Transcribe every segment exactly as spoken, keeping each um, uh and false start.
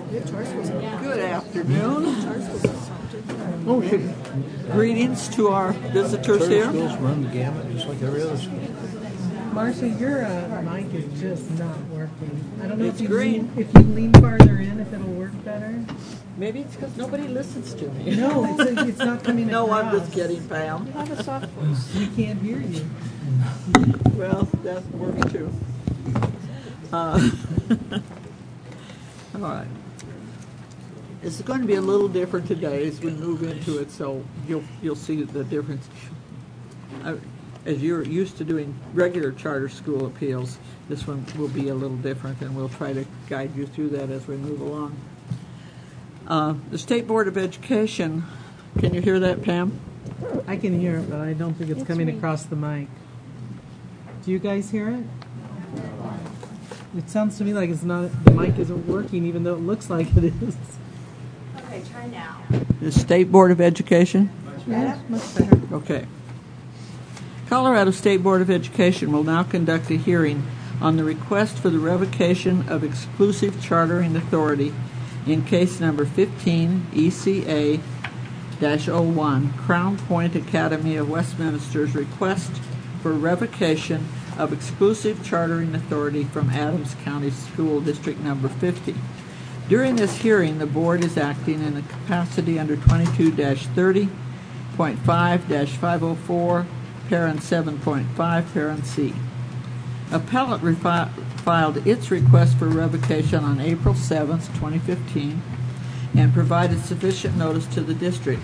Good afternoon. Oh, shit. Greetings to our visitors Charter here. schools run the gamut just like every other school. Marcia, your uh, mic is just not working. I don't know It's if you green. lean, if you lean farther in, if it'll work better. Maybe it's because nobody listens to me. No, it's, it's not coming No, across. I'm just kidding, Pam. Have a soft voice. We can't hear you. Well, that works too. Uh, all right. It's going to be a little different today as we move into it, so you'll you'll see the difference. Uh, as you're used to doing regular charter school appeals, this one will be a little different, and we'll try to guide you through that as we move along. Uh, the State Board of Education, can you hear that, Pam? I can hear it, but I don't think it's, It's coming me. across the mic. Do you guys hear it? It sounds to me like it's not. The mic isn't working, even though it looks like it is. Okay, try now. The State Board of Education? Yeah, much better. Okay. Colorado State Board of Education will now conduct a hearing on the request for the revocation of exclusive chartering authority in case number fifteen E C A oh one, Crown Point Academy of Westminster's request for revocation of exclusive chartering authority from Adams County School District number fifty. During this hearing, the board is acting in a capacity under twenty-two thirty point five dash five oh four, parent seven point five, parent C. Appellate refi- filed its request for revocation on April seventh, twenty fifteen, and provided sufficient notice to the district.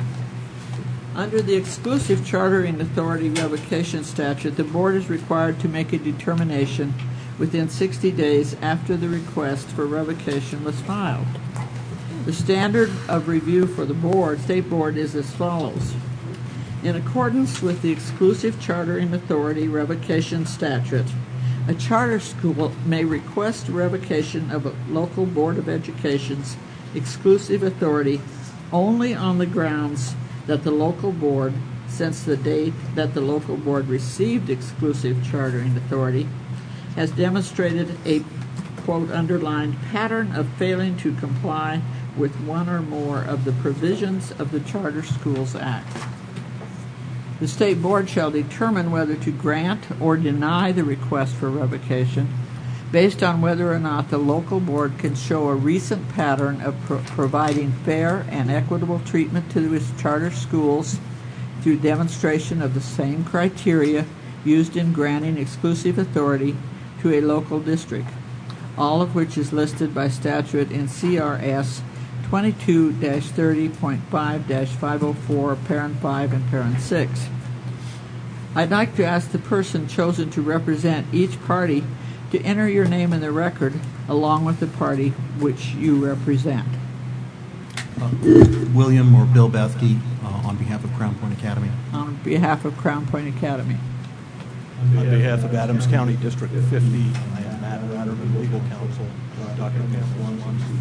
Under the exclusive chartering authority revocation statute, the board is required to make a determination within sixty days after the request for revocation was filed. The standard of review for the board, state board, is as follows. In accordance with the exclusive chartering authority revocation statute, a charter school may request revocation of a local board of education's exclusive authority only on the grounds that the local board, since the date that the local board received exclusive chartering authority, has demonstrated a, quote, underlined pattern of failing to comply with one or more of the provisions of the Charter Schools Act. The State Board shall determine whether to grant or deny the request for revocation based on whether or not the local board can show a recent pattern of pro- providing fair and equitable treatment to its charter schools through demonstration of the same criteria used in granting exclusive authority to a local district, all of which is listed by statute in C R S twenty-two thirty point five dash five oh four, parent five and parent six. I'd like to ask the person chosen to represent each party to enter your name in the record along with the party which you represent. Uh, William or Bill Bethke uh, on behalf of Crown Point Academy. On behalf of Crown Point Academy. On behalf of Adams County District fifty, I am Matt Ratterman, legal counsel, Doctor Pam.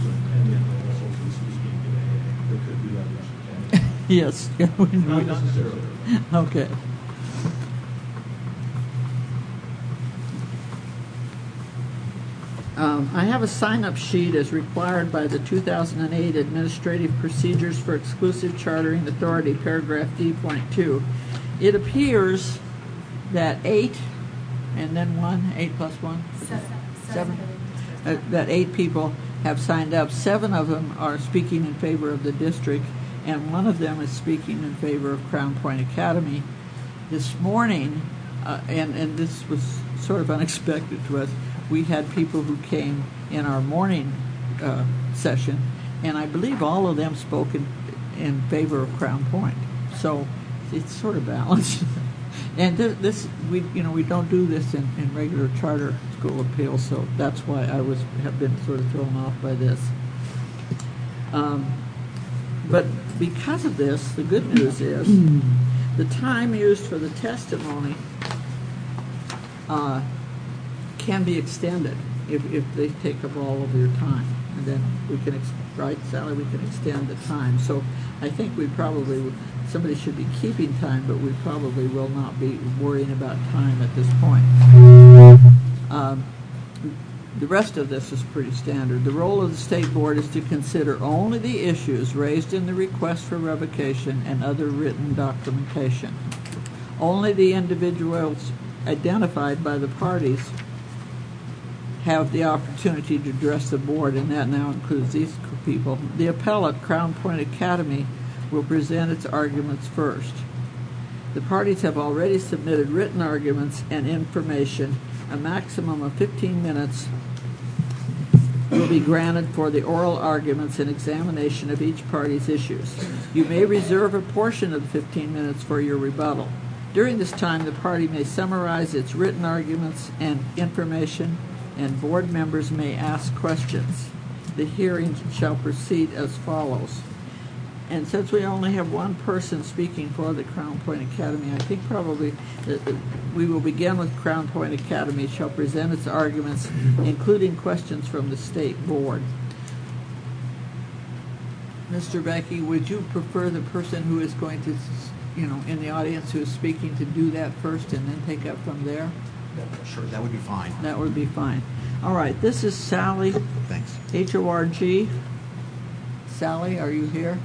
Yes. Not necessarily. Okay. Um, I have a sign-up sheet as required by the two thousand eight Administrative Procedures for Exclusive Chartering Authority, paragraph D point two. It appears that eight, and then one, eight plus one? Seven. Seven. Uh, that eight people have signed up. Seven of them are speaking in favor of the district, and one of them is speaking in favor of Crown Point Academy. This morning, uh, and, and this was sort of unexpected to us, we had people who came in our morning uh, session, and I believe all of them spoke in, in favor of Crown Point. So it's sort of balanced. And th- this, we you know, we don't do this in, in regular charter school appeals, so that's why I was have been sort of thrown off by this. Um, but because of this, the good news is the time used for the testimony uh, can be extended if, if they take up all of your time, and then we can, ex- right, Sally, we can extend the time. So I think we probably, somebody should be keeping time, but we probably will not be worrying about time at this point. Um, The rest of this is pretty standard. The role of the State Board is to consider only the issues raised in the request for revocation and other written documentation. Only the individuals identified by the parties have the opportunity to address the board, and that now includes these people. The appellate, Crown Point Academy, will present its arguments first. The parties have already submitted written arguments and information. A maximum of fifteen minutes will be granted for the oral arguments and examination of each party's issues. You may reserve a portion of the fifteen minutes for your rebuttal. During this time, the party may summarize its written arguments and information, and board members may ask questions. The hearing shall proceed as follows. And since we only have one person speaking for the Crown Point Academy, I think probably that we will begin with Crown Point Academy. It shall present its arguments, including questions from the State Board. Mister Becky, would you prefer the person who is going to, you know, in the audience who is speaking to do that first and then take up from there? Sure, that would be fine. That would be fine. All right, this is Sally. Thanks. H O R G. Sally, are you here?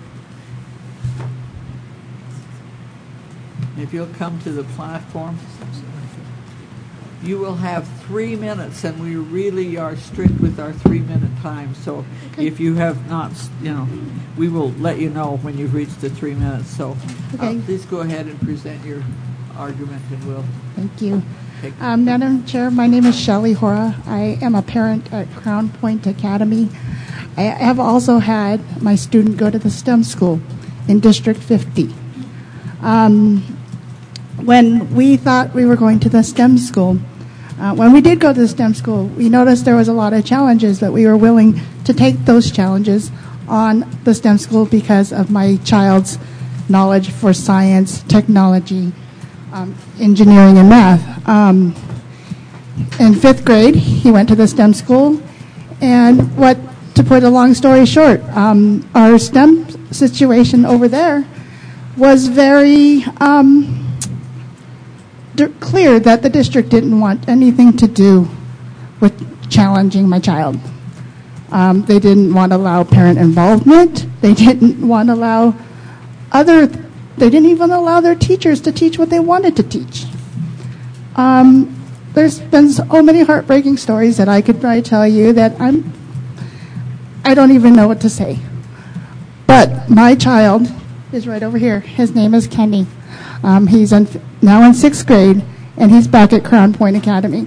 If you'll come to the platform, you will have three minutes, and we really are strict with our three-minute time. So Okay. if you have not, you know, we will let you know when you've reached the three minutes. So Okay. uh, please go ahead and present your argument, and we'll Thank you. take Um, Madam Chair, my name is Shelley Hora. I am a parent at Crown Point Academy. I have also had my student go to the STEM school in District fifty. Um, when we thought we were going to the STEM school, uh, when we did go to the STEM school, we noticed there was a lot of challenges, but we were willing to take those challenges on the STEM school because of my child's knowledge for science, technology, um, engineering, and math. Um, in fifth grade, he went to the STEM school, and what, to put a long story short, um, our STEM situation over there was very um, d- clear that the district didn't want anything to do with challenging my child. Um, they didn't want to allow parent involvement. They didn't want to allow other, they didn't even allow their teachers to teach what they wanted to teach. Um, there's been so many heartbreaking stories that I could probably tell you that I'm, I don't even know what to say. But my child is right over here. His name is Kenny. Um, he's in, now in sixth grade, and he's back at Crown Point Academy.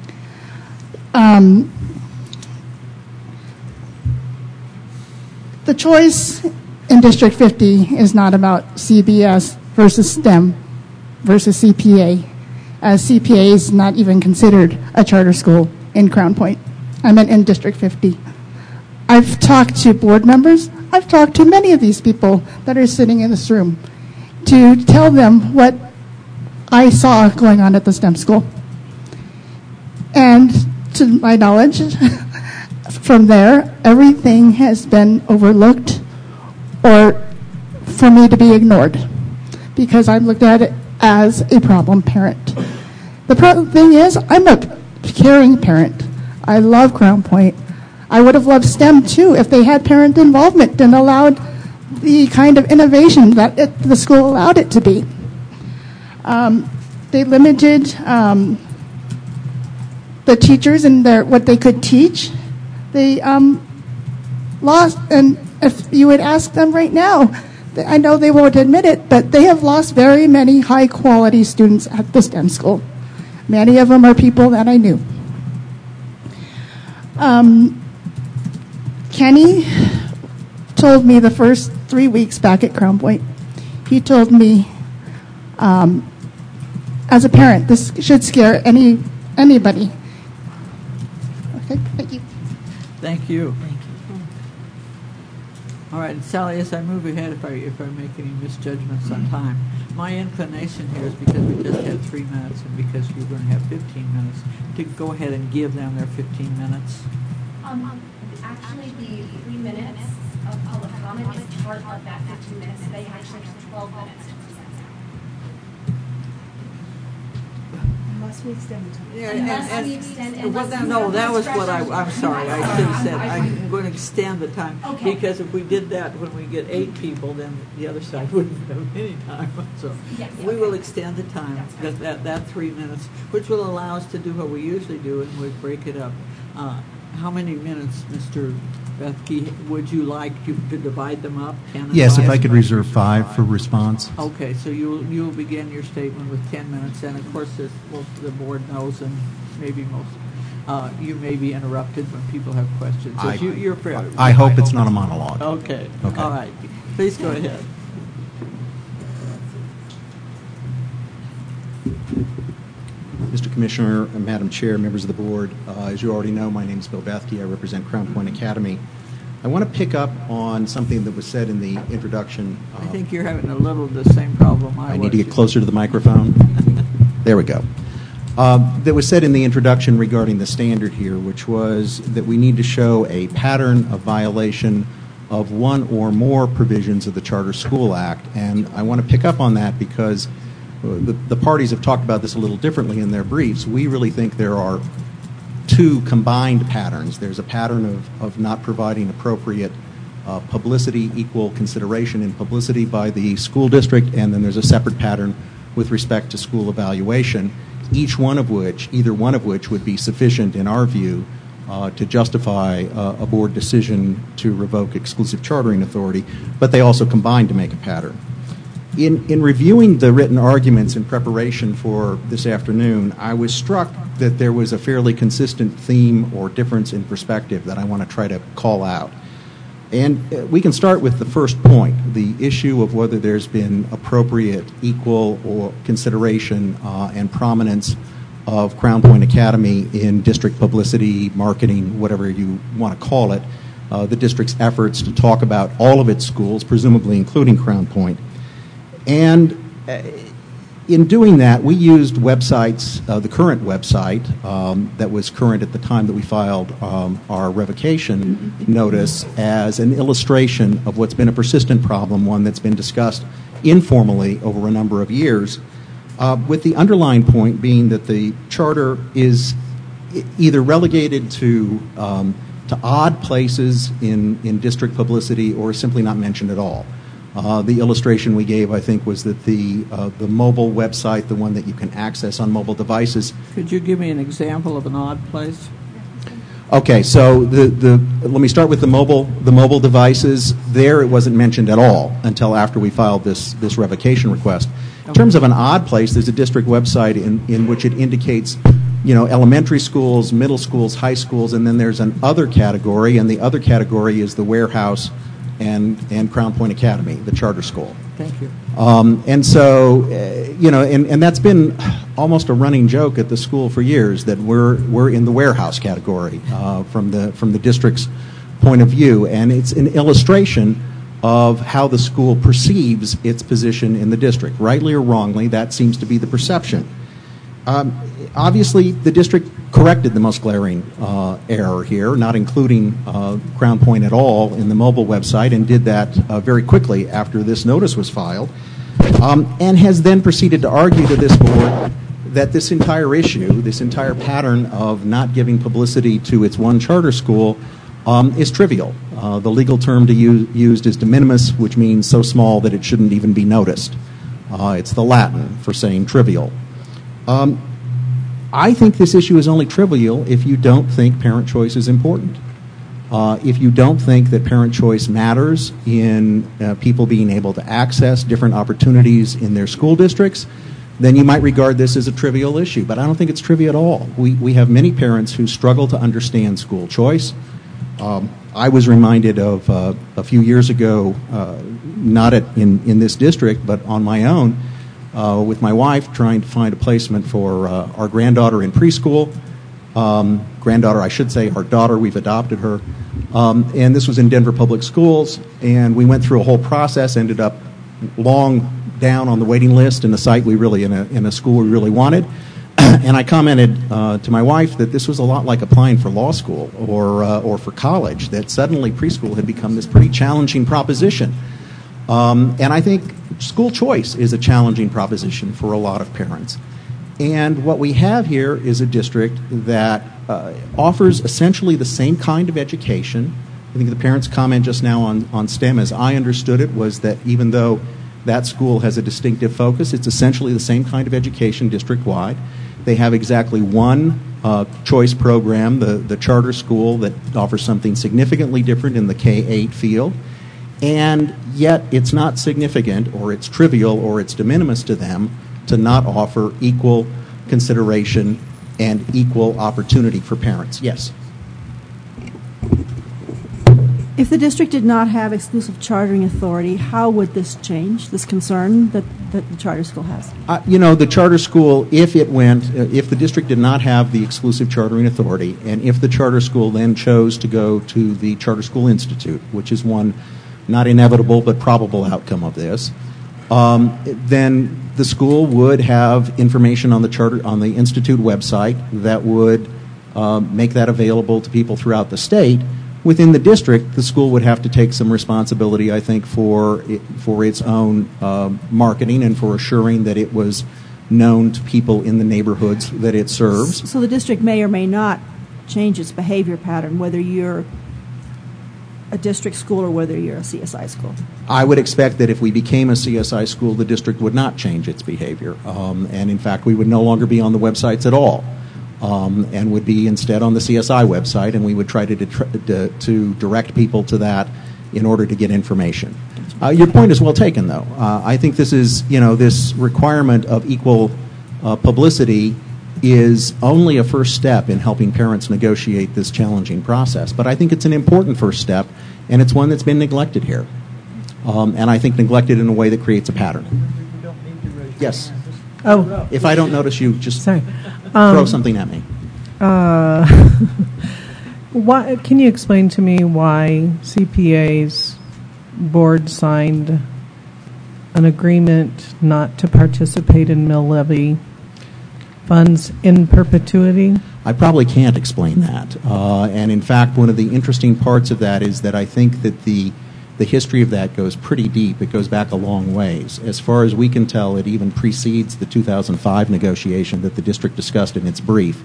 Um, the choice in District fifty is not about C B S versus STEM versus C P A, as C P A is not even considered a charter school in Crown Point. I meant in District fifty. I've talked to board members. I've talked to many of these people that are sitting in this room to tell them what I saw going on at the STEM school. And to my knowledge, from there, everything has been overlooked or for me to be ignored because I've looked at it as a problem parent. The pro- thing is, I'm a caring parent. I love Crown Point. I would have loved STEM too if they had parent involvement and allowed the kind of innovation that it, the school allowed it to be. Um, they limited um, the teachers and their, what they could teach. They um, lost, and if you would ask them right now, I know they won't admit it, but they have lost very many high-quality students at the STEM school. Many of them are people that I knew. Um, Kenny told me the first three weeks back at Crown Point, he told me, um, as a parent, this should scare any anybody. Okay, thank you. Thank you. Thank you. All right, and Sally, as I move ahead, if I if I make any misjudgments on time, my inclination here is because we just had three minutes and because you're going to have fifteen minutes, to go ahead and give them their fifteen minutes. Um, actually, the three minutes of public comment is part of that fifteen minutes. They actually have twelve minutes to present. Unless we extend the time. Yeah, Unless and- we and- extend, well, unless that- you no, have that was what I, discretion. I'm sorry, I should have said, I'm going to extend the time. Okay. Because if we did that when we get eight people, then the other side wouldn't have any time. So Yes, we okay. will extend the time, That's fine. that, that, that three minutes, which will allow us to do what we usually do, and we break it up. Uh, How many minutes, Mister Bethke, would you like you to divide them up? ten and Yes, if five? I could reserve five for response. Okay, so you'll, you'll begin your statement with ten minutes, and of course, this, well, the board knows, and maybe most, uh, you may be interrupted when people have questions. So I- you, you're free. I hope it's not a monologue. Okay, Okay. all right. Please go ahead. Mister Commissioner, and Madam Chair, members of the board, uh, as you already know, my name is Bill Bethke. I represent Crown Point Academy. I want to pick up on something that was said in the introduction. I uh, think you're having a little the same problem I was. I need to get closer to the microphone. There we go. Uh, that was said in the introduction regarding the standard here, which was that we need to show a pattern of violation of one or more provisions of the Charter School Act. And I want to pick up on that because the, the parties have talked about this a little differently in their briefs. We really think there are two combined patterns. There's a pattern of, of not providing appropriate uh, publicity, equal consideration in publicity by the school district, and then there's a separate pattern with respect to school evaluation, each one of which, either one of which would be sufficient in our view uh, to justify uh, a board decision to revoke exclusive chartering authority, but they also combine to make a pattern. In, in reviewing the written arguments in preparation for this afternoon, I was struck that there was a fairly consistent theme or difference in perspective that I want to try to call out. And uh, we can start with the first point, the issue of whether there's been appropriate, equal, or consideration uh, and prominence of Crown Point Academy in district publicity, marketing, whatever you want to call it, uh, the district's efforts to talk about all of its schools, presumably including Crown Point. And uh, in doing that, we used websites, uh, the current website um, that was current at the time that we filed um, our revocation notice as an illustration of what's been a persistent problem, one that's been discussed informally over a number of years, uh, with the underlying point being that the charter is e- either relegated to um, to odd places in, in district publicity or simply not mentioned at all. Uh, the illustration we gave, I think, was that the uh, the mobile website, the one that you can access on mobile devices. Could you give me an example of an odd place? Okay, so the, the let me start with the mobile the mobile devices. There, it wasn't mentioned at all until after we filed this this revocation request. In terms of an odd place, there's a district website in, in which it indicates, you know, elementary schools, middle schools, high schools, and then there's an other category, and the other category is the warehouse and and Crown Point Academy, the charter school. Thank you. Um, and so, uh, you know, and, and that's been almost a running joke at the school for years that we're we're in the warehouse category uh, from the from the district's point of view, and it's an illustration of how the school perceives its position in the district, rightly or wrongly. That seems to be the perception. Um, obviously, the district corrected the most glaring uh, error here, not including uh, Crown Point at all in the mobile website, and did that uh, very quickly after this notice was filed, um, and has then proceeded to argue to this board that this entire issue, this entire pattern of not giving publicity to its one charter school um, is trivial. Uh, the legal term to use, used is de minimis, which means so small that it shouldn't even be noticed. Uh, it's the Latin for saying trivial. Um, I think this issue is only trivial if you don't think parent choice is important. Uh, if you don't think that parent choice matters in uh, people being able to access different opportunities in their school districts, then you might regard this as a trivial issue. But I don't think it's trivial at all. We, we have many parents who struggle to understand school choice. Um, I was reminded of uh, a few years ago, uh, not at, in, in this district, but on my own, Uh, with my wife trying to find a placement for uh, our granddaughter in preschool. Um, granddaughter, I should say, our daughter, we've adopted her. Um, and this was in Denver Public Schools, and we went through a whole process, ended up long down on the waiting list in a site we really, in a, in a school we really wanted. And I commented uh, to my wife that this was a lot like applying for law school or, uh, or for college, that suddenly preschool had become this pretty challenging proposition. Um, and I think school choice is a challenging proposition for a lot of parents. and what we have here is a district that uh, offers essentially the same kind of education. I think the parents' comment just now on, on STEM, as I understood it, was that even though that school has a distinctive focus, it's essentially the same kind of education district-wide. They have exactly one uh, choice program, the, the charter school, that offers something significantly different in the K eight field. And yet it's not significant, or it's trivial, or it's de minimis to them to not offer equal consideration and equal opportunity for parents. Yes? If the district did not have exclusive chartering authority, how would this change, this concern that, that the charter school has? Uh, you know, the charter school, if it went, uh, if the district did not have the exclusive chartering authority, and if the charter school then chose to go to the Charter School Institute, which is one not inevitable but probable outcome of this, um, then the school would have information on the charter on the Institute website that would uh, make that available to people throughout the state. Within the district, the school would have to take some responsibility, I think, for it, for its own uh, marketing and for assuring that it was known to people in the neighborhoods that it serves. So the district may or may not change its behavior pattern, whether you're a district school or whether you're a C S I school. I would expect that if we became a C S I school, the district would not change its behavior. Um, and in fact, we would no longer be on the websites at all. Um, and would be instead on the C S I website, and we would try to, detr- to, to direct people to that in order to get information. Uh, your point is well taken, though. Uh, I think this is, you know, this requirement of equal uh, publicity is only a first step in helping parents negotiate this challenging process. But I think it's an important first step, and it's one that's been neglected here. Um, and I think neglected in a way that creates a pattern. Yes. Oh, If I don't notice you, just sorry. throw Um, something at me. Uh, why, can you explain to me why C P A's board signed an agreement not to participate in mill levy funds in perpetuity? I probably can't explain that. Uh, and in fact, one of the interesting parts of that is that I think that the the history of that goes pretty deep. It goes back a long ways. As far as we can tell, it even precedes the two thousand five negotiation that the district discussed in its brief.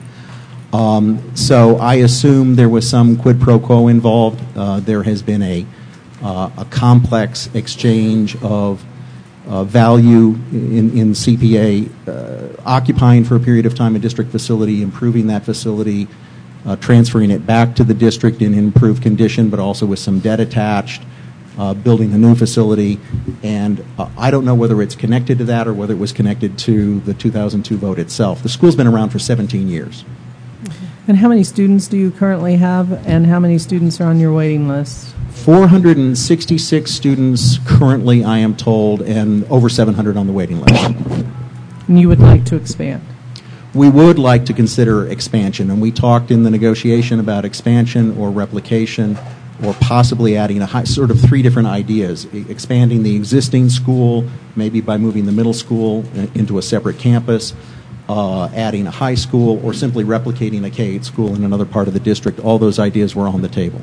Um, so I assume there was some quid pro quo involved. Uh, there has been a, uh, a complex exchange of uh, value in, in C P A, uh, occupying for a period of time a district facility, improving that facility, uh, transferring it back to the district in improved condition, but also with some debt attached, uh, building a new facility. And uh, I don't know whether it's connected to that or whether it was connected to the two thousand two vote itself. The school's been around for seventeen years. And how many students do you currently have, and how many students are on your waiting list? four hundred sixty-six students currently, I am told, and over seven hundred on the waiting list. And you would like to expand? We would like to consider expansion, and we talked in the negotiation about expansion or replication or possibly adding a high, sort of three different ideas. E- expanding the existing school, maybe by moving the middle school into a separate campus, uh, adding a high school, or simply replicating a K eight school in another part of the district. All those ideas were on the table.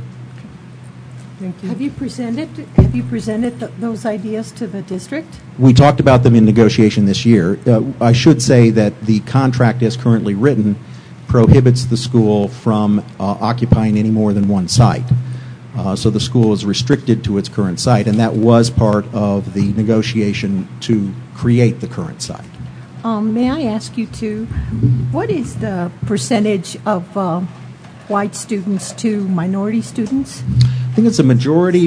Thank you. Have you presented, have you presented th- those ideas to the district? We talked about them in negotiation this year. Uh, I should say that the contract as currently written prohibits the school from uh, occupying any more than one site. Uh, so the school is restricted to its current site, and that was part of the negotiation to create the current site. Um, may I ask you to, what is the percentage of uh, white students to minority students? I think it's a majority,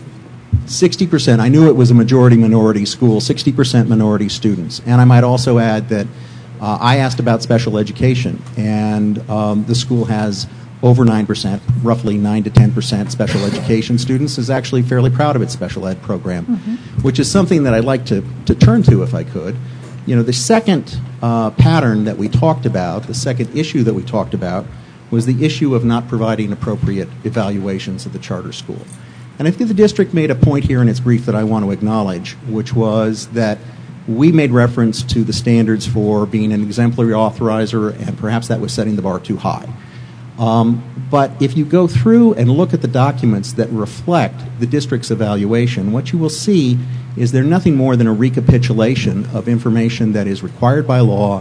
sixty percent. I knew it was a majority minority school, sixty percent minority students. And I might also add that uh, I asked about special education, and um, the school has over nine percent, roughly nine to ten percent special education students, is actually fairly proud of its special ed program, mm-hmm. which is something that I'd like to, to turn to if I could. You know, the second uh, pattern that we talked about, the second issue that we talked about, was the issue of not providing appropriate evaluations at the charter school. And I think the district made a point here in its brief that I want to acknowledge, which was that we made reference to the standards for being an exemplary authorizer, and perhaps that was setting the bar too high. Um, but if you go through and look at the documents that reflect the district's evaluation, what you will see is they're nothing more than a recapitulation of information that is required by law,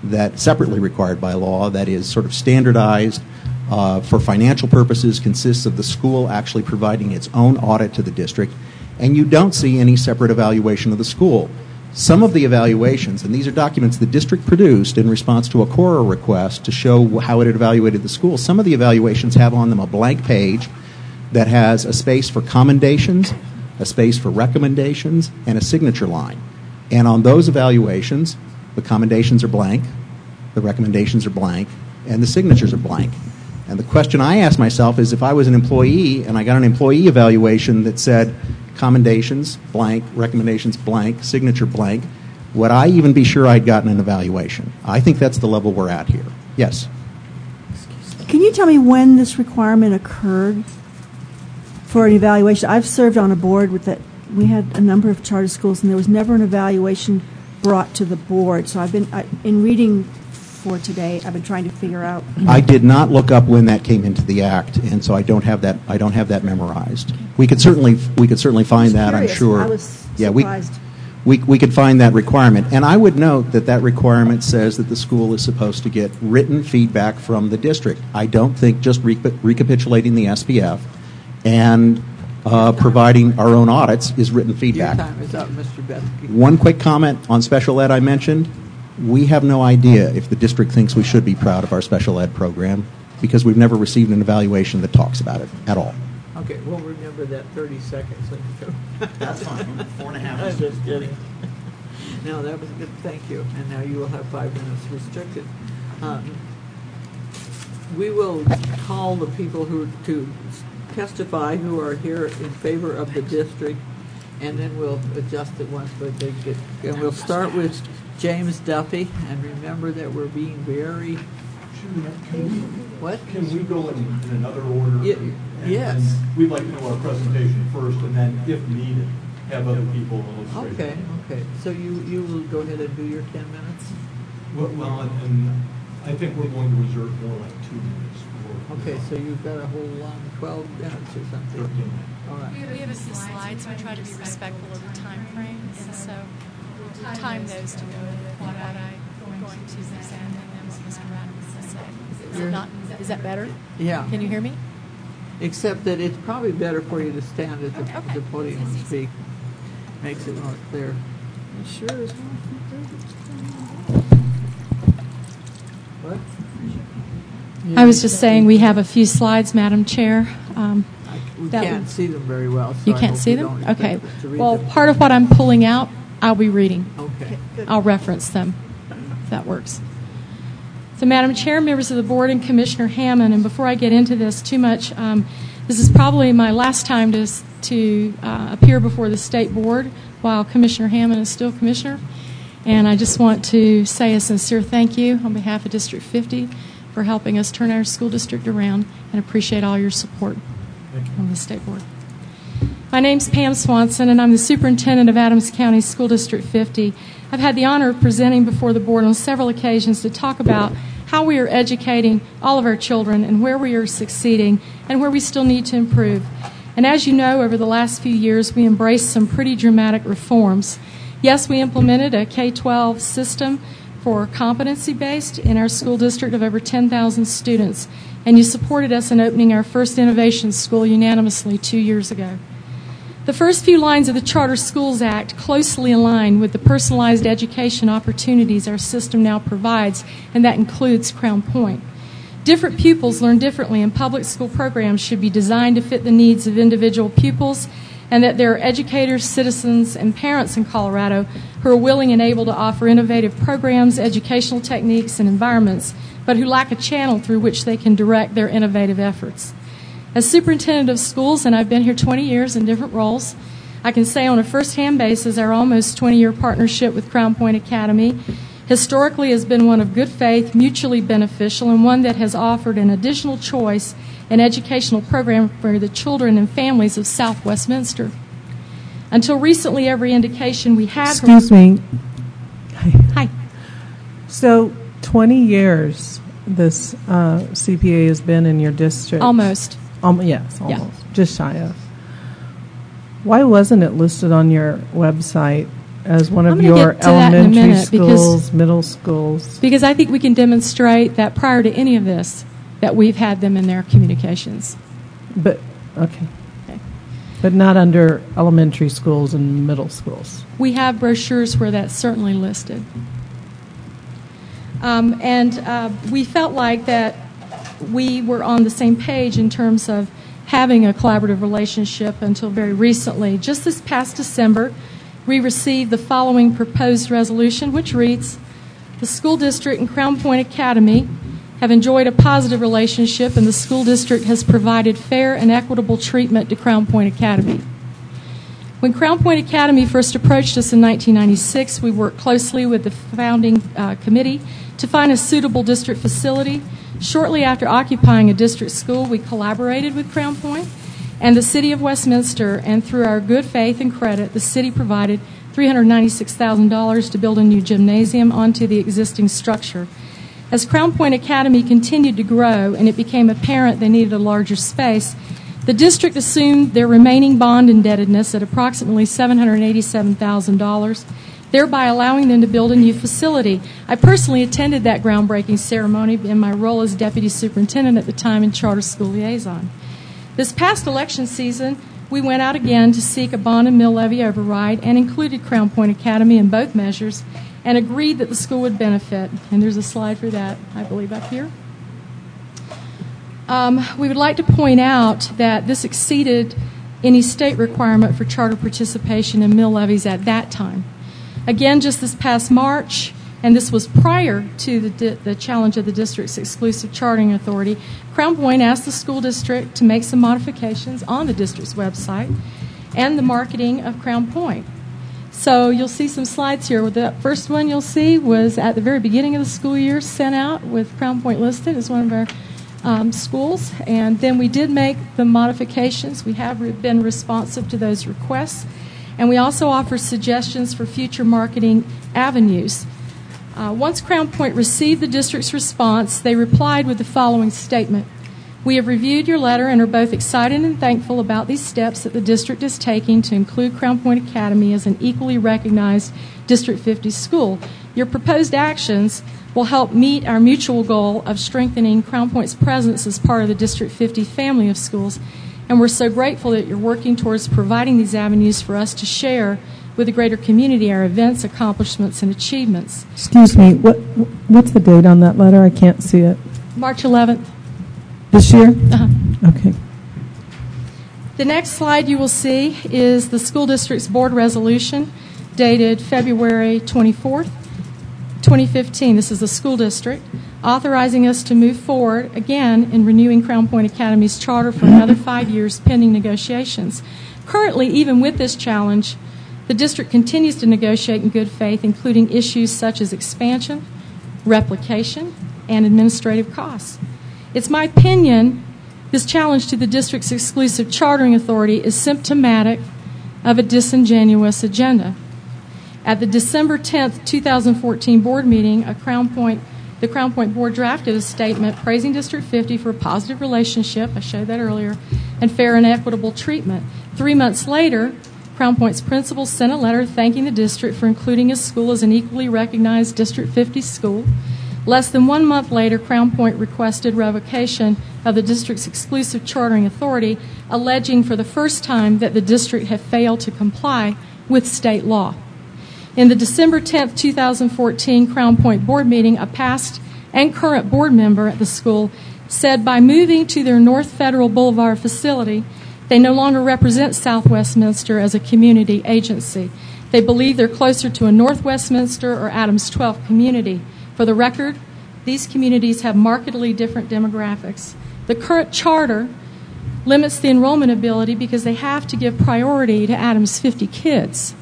that separately required by law, that is sort of standardized uh, for financial purposes, consists of the school actually providing its own audit to the district, and you don't see any separate evaluation of the school. Some of the evaluations, and these are documents the district produced in response to a Cora request to show how it had evaluated the school, some of the evaluations have on them a blank page that has a space for commendations, a space for recommendations, and a signature line. And on those evaluations, the commendations are blank, the recommendations are blank, and the signatures are blank. And the question I ask myself is, if I was an employee and I got an employee evaluation that said commendations blank, recommendations blank, signature blank, would I even be sure I'd gotten an evaluation? I think that's the level we're at here. Yes? Can you tell me when this requirement occurred for an evaluation? I've served on a board with that. We had a number of charter schools, and there was never an evaluation brought to the board. So I've been, I, in reading for today, I've been trying to figure out. I did not look up when that came into the act, and so I don't have that. I don't have that memorized. We could certainly, we could certainly find that. Curious. I'm sure. I was yeah, we, surprised. we we could find that requirement, and I would note that that requirement says that the school is supposed to get written feedback from the district. I don't think just re- recapitulating the S P F and uh, providing our own audits is written feedback. Your time is up, Mister Bethke. One quick comment on special ed I mentioned. We have no idea if the district thinks we should be proud of our special ed program because we've never received an evaluation that talks about it at all. Okay, we'll remember that thirty seconds. That's fine. Four and a half. I'm just kidding. No, that was good. Thank you. And now you will have five minutes restricted. Um, we will call the people who to testify who are here in favor of the district, and then we'll adjust it once they get. And we'll start with James Duffy, and remember that we're being very. What? Can we go in, in another order? Y- And- yes. and we'd like to know our presentation first, and then, if needed, have other people illustrate. Okay, okay. So you, you will go ahead and do your ten minutes? Well, well, and, and I think we're going to reserve more like two minutes. For Okay, so you've got a whole long twelve minutes or something. thirteen minutes. All right. We have a few slides, so I try to be respectful of the time frame, and so time those to go with what I'm going to present, and then what Mister Adams will say. Is it not, is that better? Yeah. Can you hear me? Except that it's probably better for you to stand at the, Okay. the podium and speak. Makes it more clear. Sure is. What? I was just saying we have a few slides, Madam Chair. Um, I, we that can't would- see them very well. So You I can't hope see you them? don't expect Okay. us to read Well, them. part of what I'm pulling out, I'll be reading. Okay. I'll reference them, if that works. So, Madam Chair, members of the board, and Commissioner Hammond, and before I get into this too much, um, this is probably my last time to, to uh, appear before the State Board while Commissioner Hammond is still Commissioner. And I just want to say a sincere thank you on behalf of District fifty for helping us turn our school district around, and appreciate all your support on the State Board. My name's Pam Swanson, and I'm the superintendent of Adams County School District fifty. I've had the honor of presenting before the board on several occasions to talk about how we are educating all of our children and where we are succeeding and where we still need to improve. And as you know, over the last few years, we embraced some pretty dramatic reforms. Yes, we implemented a K twelve system for competency-based in our school district of over ten thousand students, and you supported us in opening our first innovation school unanimously two years ago. The first few lines of the Charter Schools Act closely align with the personalized education opportunities our system now provides, and that includes Crown Point. Different pupils learn differently, and public school programs should be designed to fit the needs of individual pupils, and that there are educators, citizens, and parents in Colorado who are willing and able to offer innovative programs, educational techniques, and environments, but who lack a channel through which they can direct their innovative efforts. As superintendent of schools, and I've been here twenty years in different roles, I can say on a first-hand basis our almost twenty-year partnership with Crown Point Academy historically has been one of good faith, mutually beneficial, and one that has offered an additional choice in educational program for the children and families of South Westminster. Until recently, every indication we had... Excuse me. Hi. So, twenty years this uh, C P A has been in your district? Almost. Um, yes, Yeah. almost. Just shy of. Why wasn't it listed on your website as one of I'm gonna your get to that in a elementary minute because- schools, middle schools? Because I think we can demonstrate that prior to any of this, that we've had them in their communications. But, okay. Okay. But not under elementary schools and middle schools. We have brochures where that's certainly listed. Um, and uh, we felt like that we were on the same page in terms of having a collaborative relationship until very recently. Just this past December, we received the following proposed resolution, which reads, the school district and Crown Point Academy have enjoyed a positive relationship, and the school district has provided fair and equitable treatment to Crown Point Academy. When Crown Point Academy first approached us in nineteen ninety-six, we worked closely with the founding uh, committee to find a suitable district facility. Shortly after occupying a district school, we collaborated with Crown Point and the City of Westminster, and through our good faith and credit, the city provided three hundred ninety-six thousand dollars to build a new gymnasium onto the existing structure. As Crown Point Academy continued to grow and it became apparent they needed a larger space, the district assumed their remaining bond indebtedness at approximately seven hundred eighty-seven thousand dollars, thereby allowing them to build a new facility. I personally attended that groundbreaking ceremony in my role as deputy superintendent at the time and charter school liaison. This past election season, we went out again to seek a bond and mill levy override and included Crown Point Academy in both measures and agreed that the school would benefit. And there's a slide for that, I believe, up here. Um, we would like to point out that this exceeded any state requirement for charter participation in mill levies at that time. Again, just this past March, and this was prior to the, di- the challenge of the district's exclusive chartering authority, Crown Point asked the school district to make some modifications on the district's website and the marketing of Crown Point. So you'll see some slides here. The first one you'll see was at the very beginning of the school year, sent out with Crown Point listed as one of our um, schools. And then we did make the modifications. We have re- been responsive to those requests. And we also offer suggestions for future marketing avenues. Uh, once Crown Point received the district's response, they replied with the following statement. We have reviewed your letter and are both excited and thankful about these steps that the district is taking to include Crown Point Academy as an equally recognized District fifty school. Your proposed actions will help meet our mutual goal of strengthening Crown Point's presence as part of the District fifty family of schools. And we're so grateful that you're working towards providing these avenues for us to share with the greater community our events, accomplishments, and achievements. Excuse me, what what's the date on that letter? I can't see it. March eleventh. This year? Uh-huh. Okay. The next slide you will see is the school district's board resolution dated February twenty-fourth, twenty fifteen. This is the school district authorizing us to move forward again in renewing Crown Point Academy's charter for another five years pending negotiations. Currently, even with this challenge, the district continues to negotiate in good faith, including issues such as expansion, replication, and administrative costs. It's my opinion this challenge to the district's exclusive chartering authority is symptomatic of a disingenuous agenda. At the December tenth, twenty fourteen board meeting, a Crown Point, the Crown Point board drafted a statement praising District fifty for a positive relationship, I showed that earlier, and fair and equitable treatment. Three months later, Crown Point's principal sent a letter thanking the district for including his school as an equally recognized District fifty school. Less than one month later, Crown Point requested revocation of the district's exclusive chartering authority, alleging for the first time that the district had failed to comply with state law. In the December tenth, twenty fourteen Crown Point board meeting, a past and current board member at the school said by moving to their North Federal Boulevard facility, they no longer represent South Westminster as a community agency. They believe they're closer to a North Westminster or Adams twelve community. For the record, these communities have markedly different demographics. The current charter limits the enrollment ability because they have to give priority to Adams fifty kids.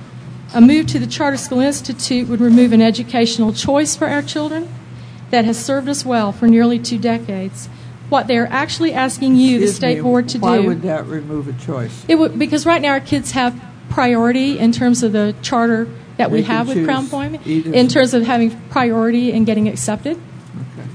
A move to the Charter School Institute would remove an educational choice for our children that has served us well for nearly two decades. What they're actually asking you, the Excuse state me, board, to why do... Why would that remove a choice? It would, because right now our kids have priority in terms of the charter that They we can have with choose Crown Point, either. in terms of having priority and getting accepted. Okay.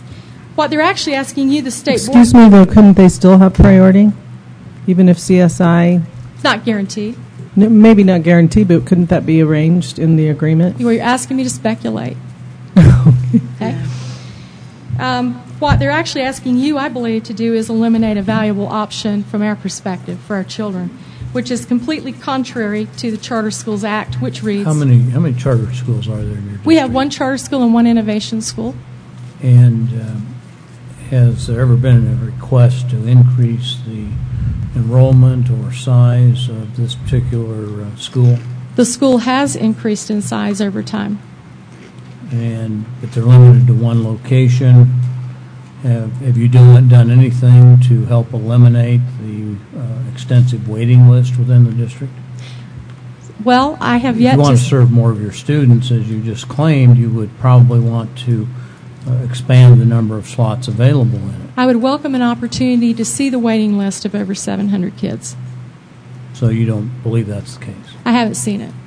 What they're actually asking you, the state Excuse board... me, though, couldn't they still have priority, even if C S I... It's not guaranteed. N- Maybe not guaranteed, but couldn't that be arranged in the agreement? Well, you're asking me to speculate. Okay. Um, what they're actually asking you, I believe, to do is eliminate a valuable option from our perspective for our children, which is completely contrary to the Charter Schools Act, which reads... How many how many charter schools are there in your district? We have one charter school and one innovation school. And um, has there ever been a request to increase the enrollment or size of this particular uh, school? The school has increased in size over time. And if they're limited to one location, have, have you done, done anything to help eliminate the uh, extensive waiting list within the district? Well, I have yet to... If you want to to serve more of your students, as you just claimed, you would probably want to uh, expand the number of slots available in it. I would welcome an opportunity to see the waiting list of over seven hundred kids. So you don't believe that's the case? I haven't seen it.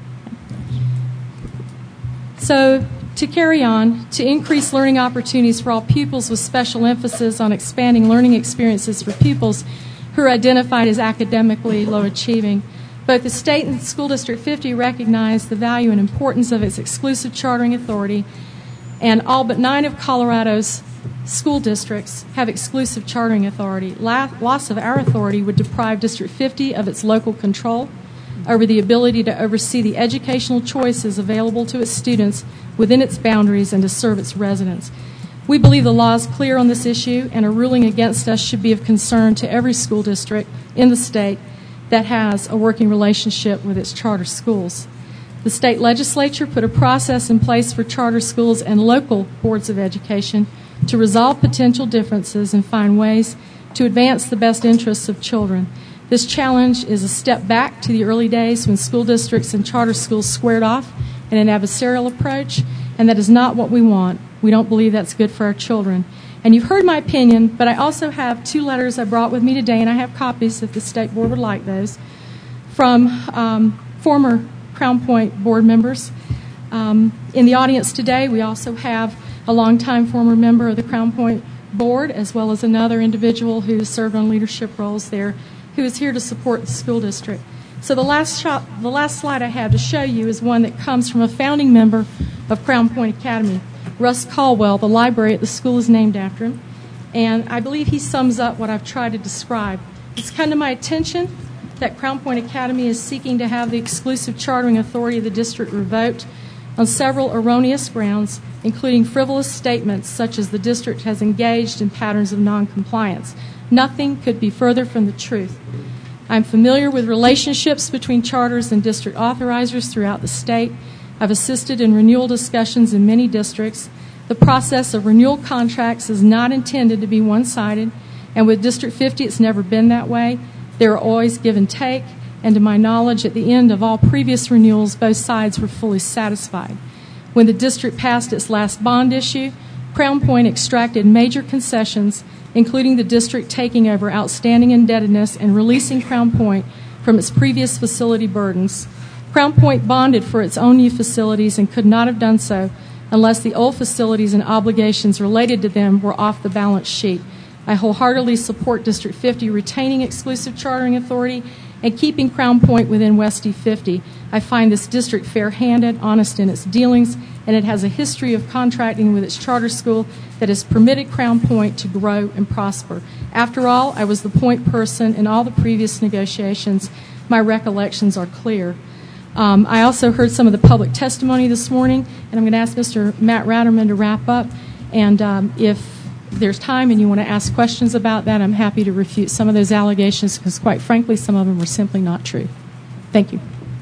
So, to carry on, to increase learning opportunities for all pupils with special emphasis on expanding learning experiences for pupils who are identified as academically low achieving, both the state and School District fifty recognize the value and importance of its exclusive chartering authority, and all but nine of Colorado's school districts have exclusive chartering authority. La- loss of our authority would deprive District fifty of its local control over the ability to oversee the educational choices available to its students within its boundaries and to serve its residents. We believe the law is clear on this issue, and a ruling against us should be of concern to every school district in the state that has a working relationship with its charter schools. The state legislature put a process in place for charter schools and local boards of education to resolve potential differences and find ways to advance the best interests of children. This challenge is a step back to the early days when school districts and charter schools squared off in an adversarial approach, and that is not what we want. We don't believe that's good for our children. And you've heard my opinion, but I also have two letters I brought with me today, and I have copies if the State Board would like those, from um, former Crown Point board members. Um, in the audience today, we also have a longtime former member of the Crown Point Board, as well as another individual who has served on leadership roles there, who is here to support the school district. So the last shot, the last slide I have to show you is one that comes from a founding member of Crown Point Academy, Russ Caldwell. The library at the school is named after him, and I believe he sums up what I've tried to describe. It's come to my attention that Crown Point Academy is seeking to have the exclusive chartering authority of the district revoked on several erroneous grounds, including frivolous statements such as the district has engaged in patterns of noncompliance. Nothing could be further from the truth. I'm familiar with relationships between charters and district authorizers throughout the state. I've assisted in renewal discussions in many districts. The process of renewal contracts is not intended to be one-sided, and with District fifty, it's never been that way. There are always give and take, and to my knowledge, at the end of all previous renewals, both sides were fully satisfied. When the district passed its last bond issue, Crown Point extracted major concessions, including the district taking over outstanding indebtedness and releasing Crown Point from its previous facility burdens. Crown Point bonded for its own new facilities and could not have done so unless the old facilities and obligations related to them were off the balance sheet. I wholeheartedly support District fifty retaining exclusive chartering authority and keeping Crown Point within West D fifty. I find this district fair-handed, honest in its dealings, and it has a history of contracting with its charter school that has permitted Crown Point to grow and prosper. After all, I was the point person in all the previous negotiations. My recollections are clear. Um, I also heard some of the public testimony this morning, and I'm going to ask Mister Matt Ratterman to wrap up. And um, if there's time and you want to ask questions about that, I'm happy to refute some of those allegations because, quite frankly, some of them were simply not true. Thank you.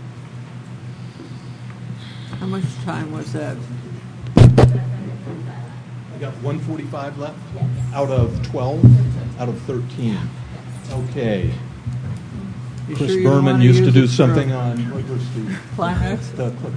How much time was that? I got one forty-five left? Yes. Out of twelve? Out of thirteen. Okay. You Chris sure Berman used to do something on, where's the Climax? The clicker.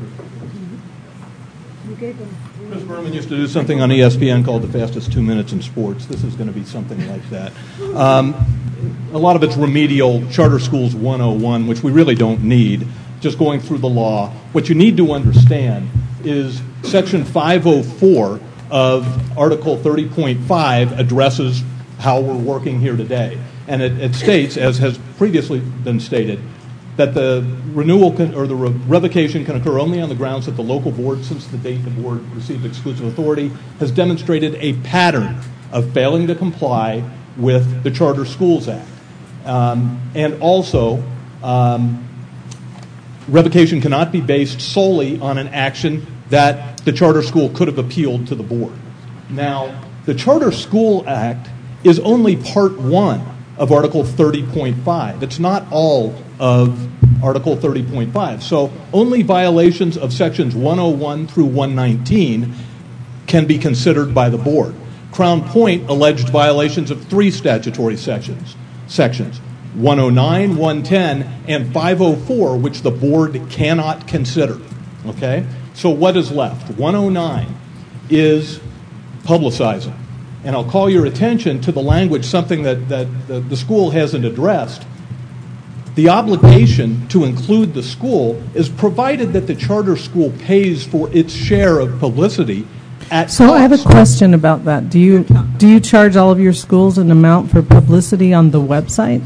Chris Berman used to do something on E S P N called The Fastest Two Minutes in Sports. This is going to be something like that. Um, a lot of it's remedial Charter Schools one oh one, which we really don't need, just going through the law. What you need to understand is Section five oh four of Article thirty point five addresses how we're working here today. And it, it states, as has previously been stated, that the renewal can, or the re- revocation can occur only on the grounds that the local board, since the date the board received exclusive authority, has demonstrated a pattern of failing to comply with the Charter Schools Act. Um, and also, um, revocation cannot be based solely on an action that the charter school could have appealed to the board. Now, the Charter School Act is only part one of Article thirty point five. It's not all of Article thirty point five. So only violations of sections one oh one through one nineteen can be considered by the board. Crown Point alleged violations of three statutory sections, sections one oh nine, one ten, and five oh four, which the board cannot consider. Okay? So what is left? one oh nine is publicizing. And I'll call your attention to the language, something that, that the, the school hasn't addressed. The obligation to include the school is provided that the charter school pays for its share of publicity at So cost. I have a question about that. Do you do you charge all of your schools an amount for publicity on the website?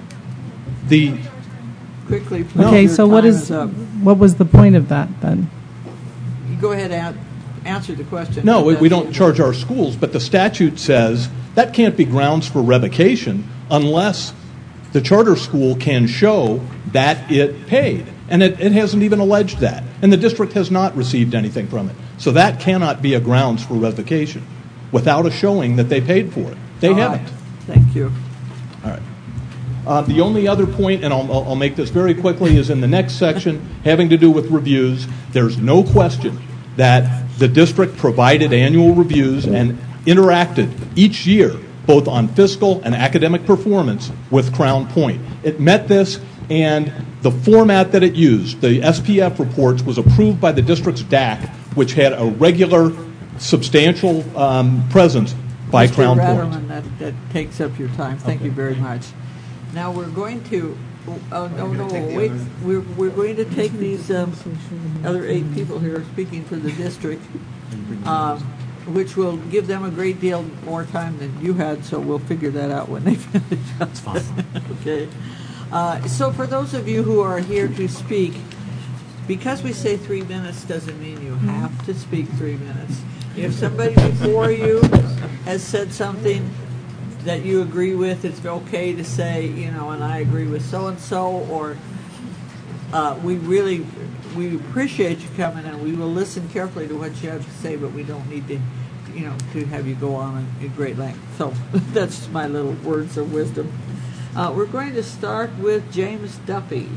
The Quickly, please. Okay, Your so what time is up. what was the point of that then? You go ahead and answer the question. No, we, That's we don't the- charge our schools, but the statute says that can't be grounds for revocation unless the charter school can show that it paid. And it, it hasn't even alleged that. And the district has not received anything from it. So that cannot be a grounds for revocation without a showing that they paid for it. They All haven't. right. Thank you. All right. Uh, the only other point, and I'll, I'll make this very quickly, is in the next section having to do with reviews. There's no question that the district provided annual reviews and interacted each year, both on fiscal and academic performance, with Crown Point. It met this, and the format that it used, the S P F reports, was approved by the district's D A C, which had a regular, substantial um, presence by Mister Crown Ratterman, Point. that, that takes up your time. Thank you very much. Now we're going to, oh, no, no, wait, we're, we're going to take these um, other eight people here speaking for the district, um, which will give them a great deal more time than you had, so we'll figure that out when they finish. That's fine. Okay. Uh, so for those of you who are here to speak, because we say three minutes doesn't mean you have to speak three minutes. If somebody before you has said something that you agree with, it's okay to say, you know, and I agree with so-and-so, or uh, we really, we appreciate you coming, and we will listen carefully to what you have to say, but we don't need to, you know, to have you go on in great length. So that's my little words of wisdom. Uh, we're going to start with James Duffy.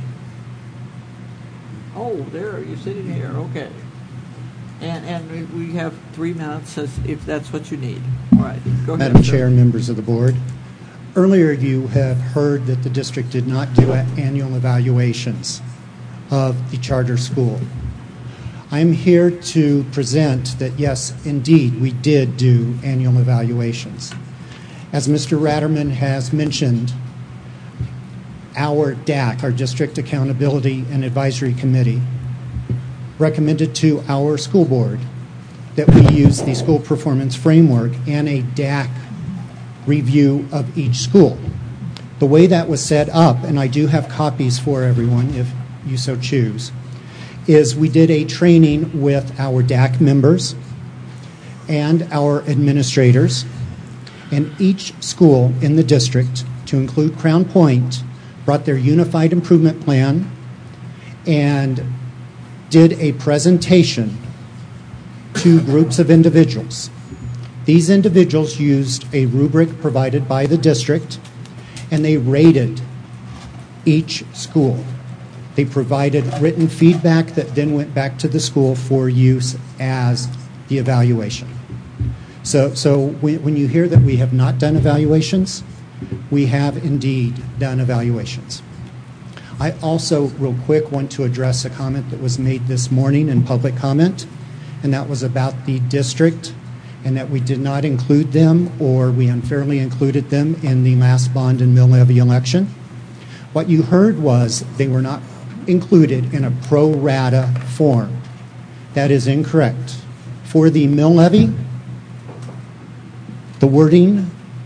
Oh, there, you're sitting here, okay. And and we have three minutes as if that's what you need. All right, go ahead. Madam sir. Chair, members of the board. Earlier you have heard that the district did not do annual evaluations of the charter school. I'm here to present that yes, indeed, we did do annual evaluations. As Mister Ratterman has mentioned, our D A C, our District Accountability and Advisory Committee, recommended to our school board that we use the school performance framework and a D A C review of each school. The way that was set up, and I do have copies for everyone if you so choose, is we did a training with our D A C members and our administrators, and each school in the district, to include Crown Point, brought their unified improvement plan and did a presentation to groups of individuals. These individuals used a rubric provided by the district, and they rated each school. They provided written feedback that then went back to the school for use as the evaluation. So, so when, when you hear that we have not done evaluations, we have indeed done evaluations. I also, real quick, want to address a comment that was made this morning in public comment, and that was about the district and that we did not include them, or we unfairly included them in the mass bond and mill levy election. What you heard was they were not included in a pro rata form. That is incorrect. For the mill levy, the wording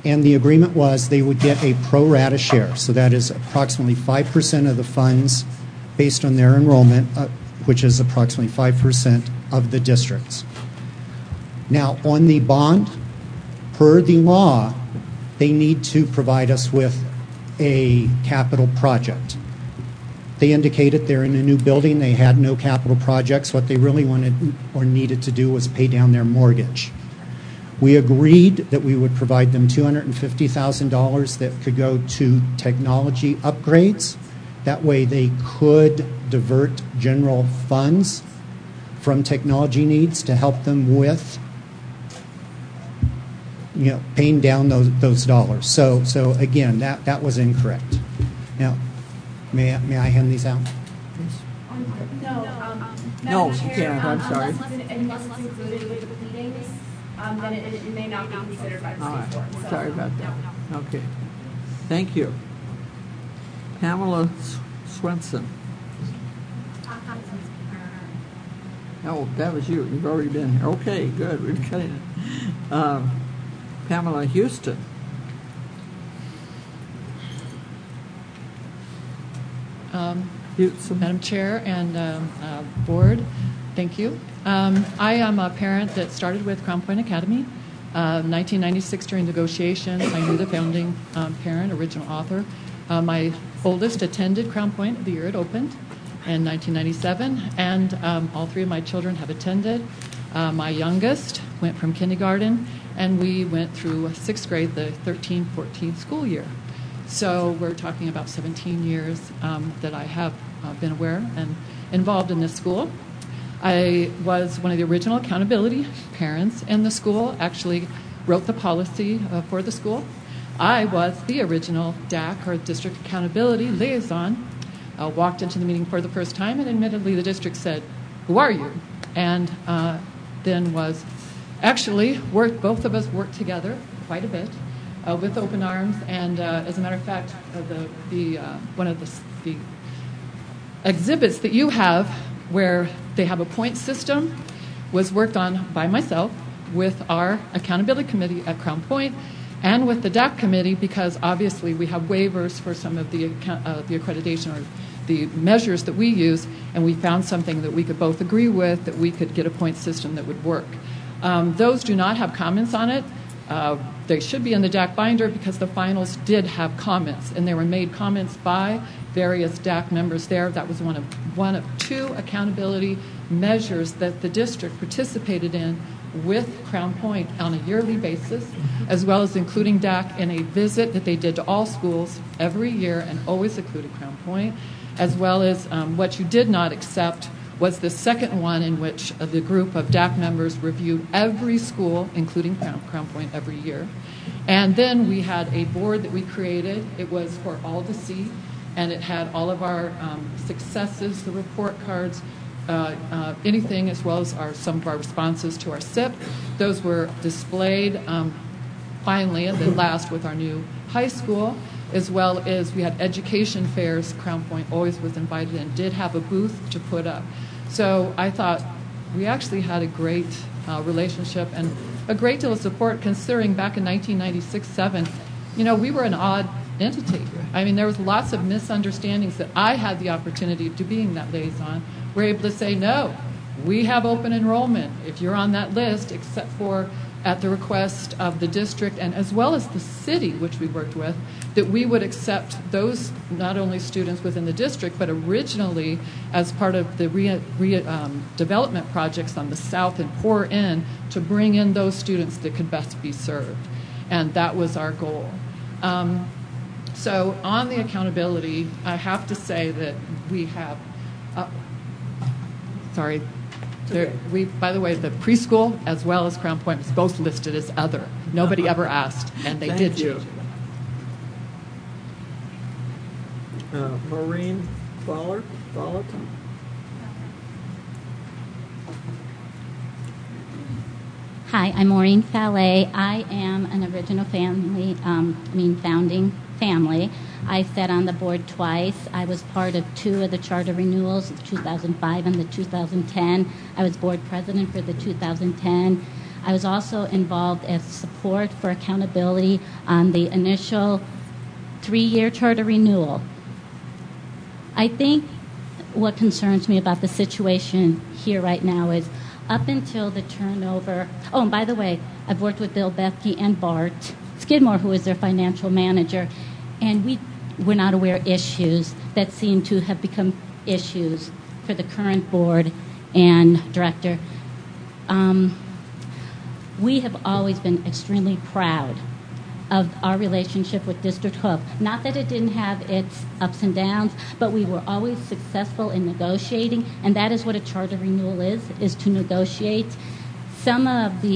And the agreement was they would get a pro rata share. So that is approximately five percent of the funds based on their enrollment, uh, which is approximately five percent of the districts. Now, on the bond, per the law, they need to provide us with a capital project. They indicated they're in a new building. They had no capital projects. What they really wanted or needed to do was pay down their mortgage. We agreed that we would provide them two hundred fifty thousand dollars that could go to technology upgrades. That way they could divert general funds from technology needs to help them with, you know, paying down those those dollars. So so again, that, that was incorrect. Now, may I, may I hand these out? No, um, No, Madam you Chair, can't. um, I'm sorry. Unless it's, unless it's included with the pleadings, um, then it, it may not be considered by the All state right. court. So, Sorry about that. no. Okay. Thank you. Pamela S- Swenson. Oh, that was you. You've already been here. Okay, good. We're cutting it. Um, Pamela Houston. Um, Houston. Madam Chair and um, uh, Board, thank you. Um, I am a parent that started with Crown Point Academy. Uh, nineteen ninety-six, during negotiations, I knew the founding um, parent, original author. Uh, my oldest attended Crown Point the year it opened in nineteen ninety-seven, and um, all three of my children have attended. Uh, my youngest went from kindergarten, and we went through sixth grade, the thirteen fourteen school year. So we're talking about seventeen years um, that I have uh, been aware and involved in this school. I was one of the original accountability parents in the school, actually wrote the policy uh, for the school. I was the original D A C, or District Accountability Liaison. Uh, walked into the meeting for the first time, and admittedly the district said, "Who are you?" And uh, then was actually worked, both of us worked together quite a bit uh, with open arms. And uh, as a matter of fact, uh, the, the uh, one of the, the exhibits that you have where they have a point system was worked on by myself with our accountability committee at Crown Point and with the D A C committee, because obviously we have waivers for some of the, uh, the accreditation or the measures that we use, and we found something that we could both agree with, that we could get a point system that would work. Um, those do not have comments on it. Uh, they should be in the D A C binder because the finals did have comments, and they were made comments by various D A C members there. That was one of one of two accountability measures that the district participated in with Crown Point on a yearly basis, as well as including D A C in a visit that they did to all schools every year and always included Crown Point, as well as um, what you did not accept was the second one, in which uh, the group of D A C members reviewed every school, including Crown, Crown Point, every year. And then we had a board that we created. It was for all to see, and it had all of our um, successes, the report cards, uh, uh, anything, as well as our, some of our responses to our S I P. Those were displayed um, finally, and then last with our new high school, as well as we had education fairs. Crown Point always was invited and did have a booth to put up. So I thought we actually had a great uh, relationship and a great deal of support, considering back in nineteen ninety-six seven, you know, we were an odd entity. I mean, there was lots of misunderstandings that I had the opportunity to being that liaison. We're able to say, no, we have open enrollment if you're on that list, except for at the request of the district and as well as the city, which we worked with, that we would accept those not only students within the district, but originally as part of the re, re, um, development projects on the south and pour in to bring in those students that could best be served. And that was our goal. Um, so on the accountability, I have to say that we have, uh, sorry, There, we, by the way, the preschool as well as Crown Point was both listed as other. Nobody ever asked, and they Thank did you. change it. Uh, Maureen Fowler. Fowler. Hi, I'm Maureen Fallet. I am an original family, um, I mean founding family. I sat on the board twice. I was part of two of the charter renewals, the two thousand five and the two thousand ten. I was board president for the two thousand ten. I was also involved as support for accountability on the initial three-year charter renewal. I think what concerns me about the situation here right now is up until the turnover. Oh, and by the way, I've worked with Bill Bethke and Bart Skidmore, who is their financial manager, and we were not aware of issues that seem to have become issues for the current board and director. Um, we have always been extremely proud of our relationship with District twelve. Not that it didn't have its ups and downs, but we were always successful in negotiating, and that is what a charter renewal is, is to negotiate. Some of the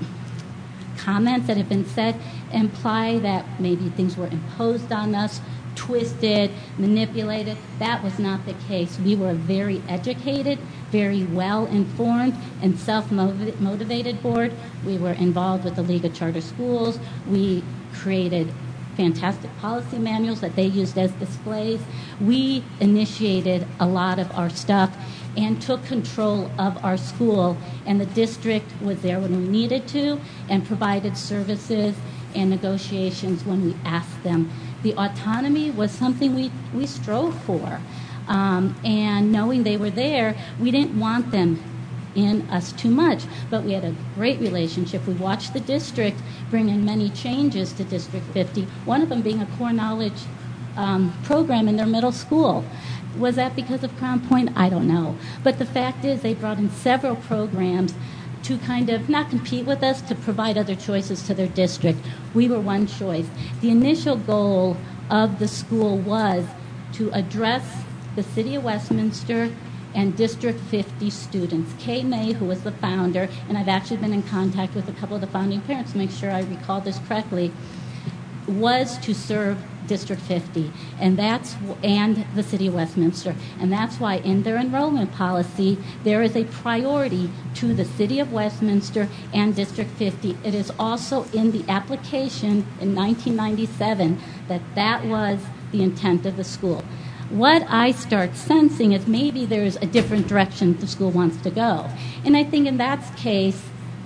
comments that have been said imply that maybe things were imposed on us, twisted, manipulated. That was not the case. We were a very educated, very well-informed, and self-motivated board. We were involved with the League of Charter Schools. We created fantastic policy manuals that they used as displays. We initiated a lot of our stuff and took control of our school, and the district was there when we needed to and provided services and negotiations when we asked them. The autonomy was something we, we strove for, um, and knowing they were there, we didn't want them in us too much, but we had a great relationship. We watched the district bring in many changes to District fifty, one of them being a core knowledge um, program in their middle school. Was that because of Crown Point? I don't know. But the fact is they brought in several programs to kind of not compete with us, to provide other choices to their district. We were one choice. The initial goal of the school was to address the City of Westminster and District fifty students. Kay May, who was the founder, and I've actually been in contact with a couple of the founding parents to make sure I recall this correctly, was to serve District fifty, and that's and the City of Westminster, and that's why in their enrollment policy there is a priority to the City of Westminster and District fifty. It is also in the application in nineteen ninety-seven that that was the intent of the school. What I start sensing is maybe there's a different direction the school wants to go, and I think in that case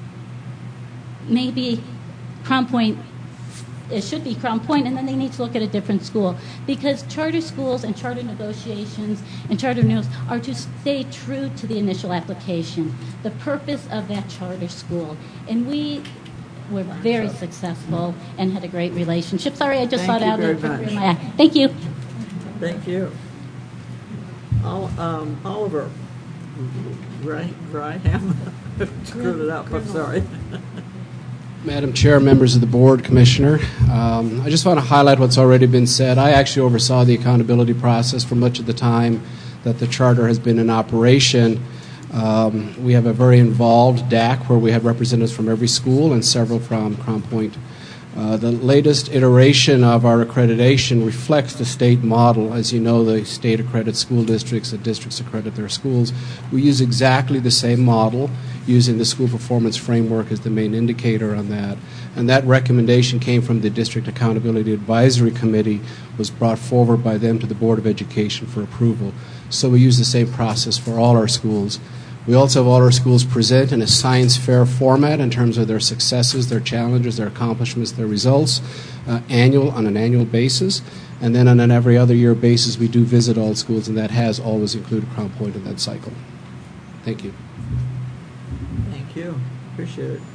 maybe Crown Point, it should be Crown Point, and then they need to look at a different school, because charter schools and charter negotiations and charter renewals are to stay true to the initial application, the purpose of that charter school. And we were very successful and had a great relationship. Sorry, I just Thank saw it you out very of much. my eye. Thank you. Thank you. Ol- um, Oliver, right, right, screwed it up, I'm sorry. Madam Chair, members of the board, Commissioner, um, I just want to highlight what's already been said. I actually oversaw the accountability process for much of the time that the charter has been in operation. Um, we have a very involved D A C where we have representatives from every school and several from Crown Point. Uh, the latest iteration of our accreditation reflects the state model. As you know, the state accredits school districts, the districts accredit their schools. We use exactly the same model, using the school performance framework as the main indicator on that. And that recommendation came from the District Accountability Advisory Committee, was brought forward by them to the Board of Education for approval. So we use the same process for all our schools. We also have all our schools present in a science fair format in terms of their successes, their challenges, their accomplishments, their results, uh, annual on an annual basis. And then on an every other year basis, we do visit all schools, and that has always included Crown Point in that cycle. Thank you. Thank you. Appreciate it.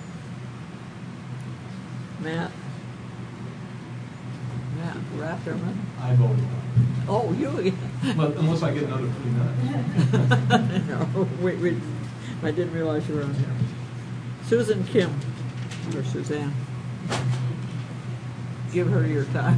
Matt? Matt Ratterman? I voted. Oh, you? But unless I get another three minutes. No, wait, wait. I didn't realize you were on here. Susan Kim, or Suzanne. Give her your time.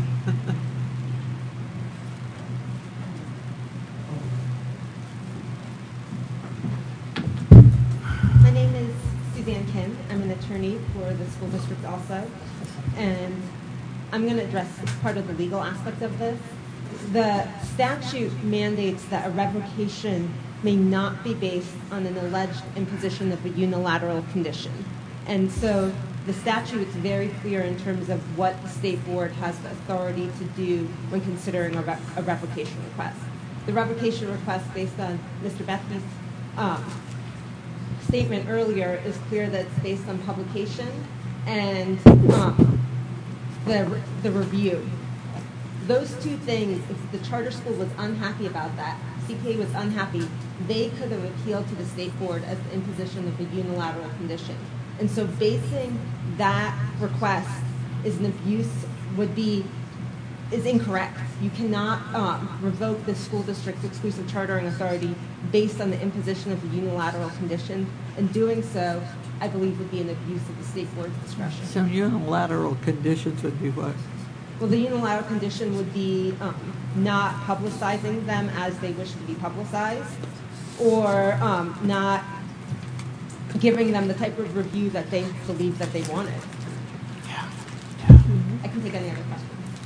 My name is Suzanne Kim. I'm an attorney for the school district also, and I'm going to address part of the legal aspect of this. The statute mandates that a revocation may not be based on an alleged imposition of a unilateral condition. And so the statute is very clear in terms of what the state board has the authority to do when considering a, re- a revocation request. The revocation request based on Mister Bethke's um, statement earlier is clear that it's based on publication and um, the, the review. Those two things, if the charter school was unhappy about that, C P A was unhappy, they could have appealed to the state board as the imposition of a unilateral condition. And so basing that request is an abuse would be, is incorrect. You cannot um, revoke the school district's exclusive chartering authority based on the imposition of a unilateral condition. And doing so, I believe, would be an abuse of the state board's discretion. So unilateral conditions would be what? Well, the unilateral condition would be um, not publicizing them as they wish to be publicized, or um, not giving them the type of review that they believe that they wanted. Yeah. yeah. Mm-hmm. I can take any other questions.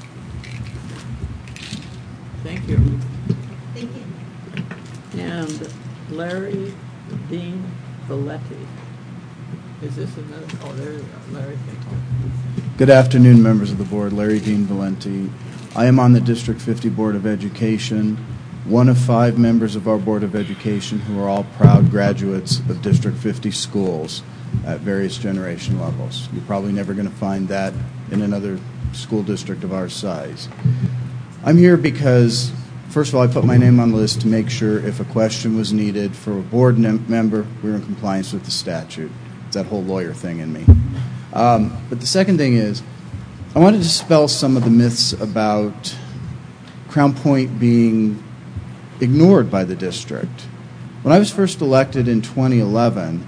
Thank you. Thank you. And Larry Dean Valletti. Is this another? Oh, there you go. Larry, thank you. Good afternoon, members of the board. Larry Dean Valenti. I am on the District fifty Board of Education, one of five members of our Board of Education who are all proud graduates of District fifty schools at various generation levels. You're probably never going to find that in another school district of our size. I'm here because, first of all, I put my name on the list to make sure if a question was needed for a board member, we were in compliance with the statute. It's that whole lawyer thing in me. Um, but the second thing is, I wanted to dispel some of the myths about Crown Point being ignored by the district. When I was first elected in twenty eleven,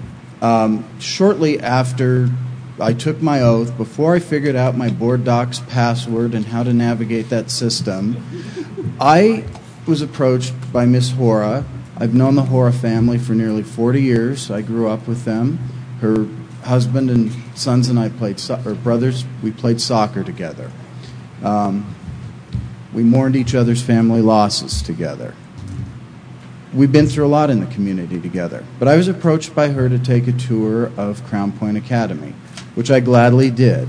um, shortly after I took my oath, before I figured out my board docs password and how to navigate that system, I was approached by Miss Hora. I've known the Hora family for nearly forty years. I grew up with them. Her husband and sons and I played, so- or brothers, we played soccer together. Um, we mourned each other's family losses together. We've been through a lot in the community together. But I was approached by her to take a tour of Crown Point Academy, which I gladly did.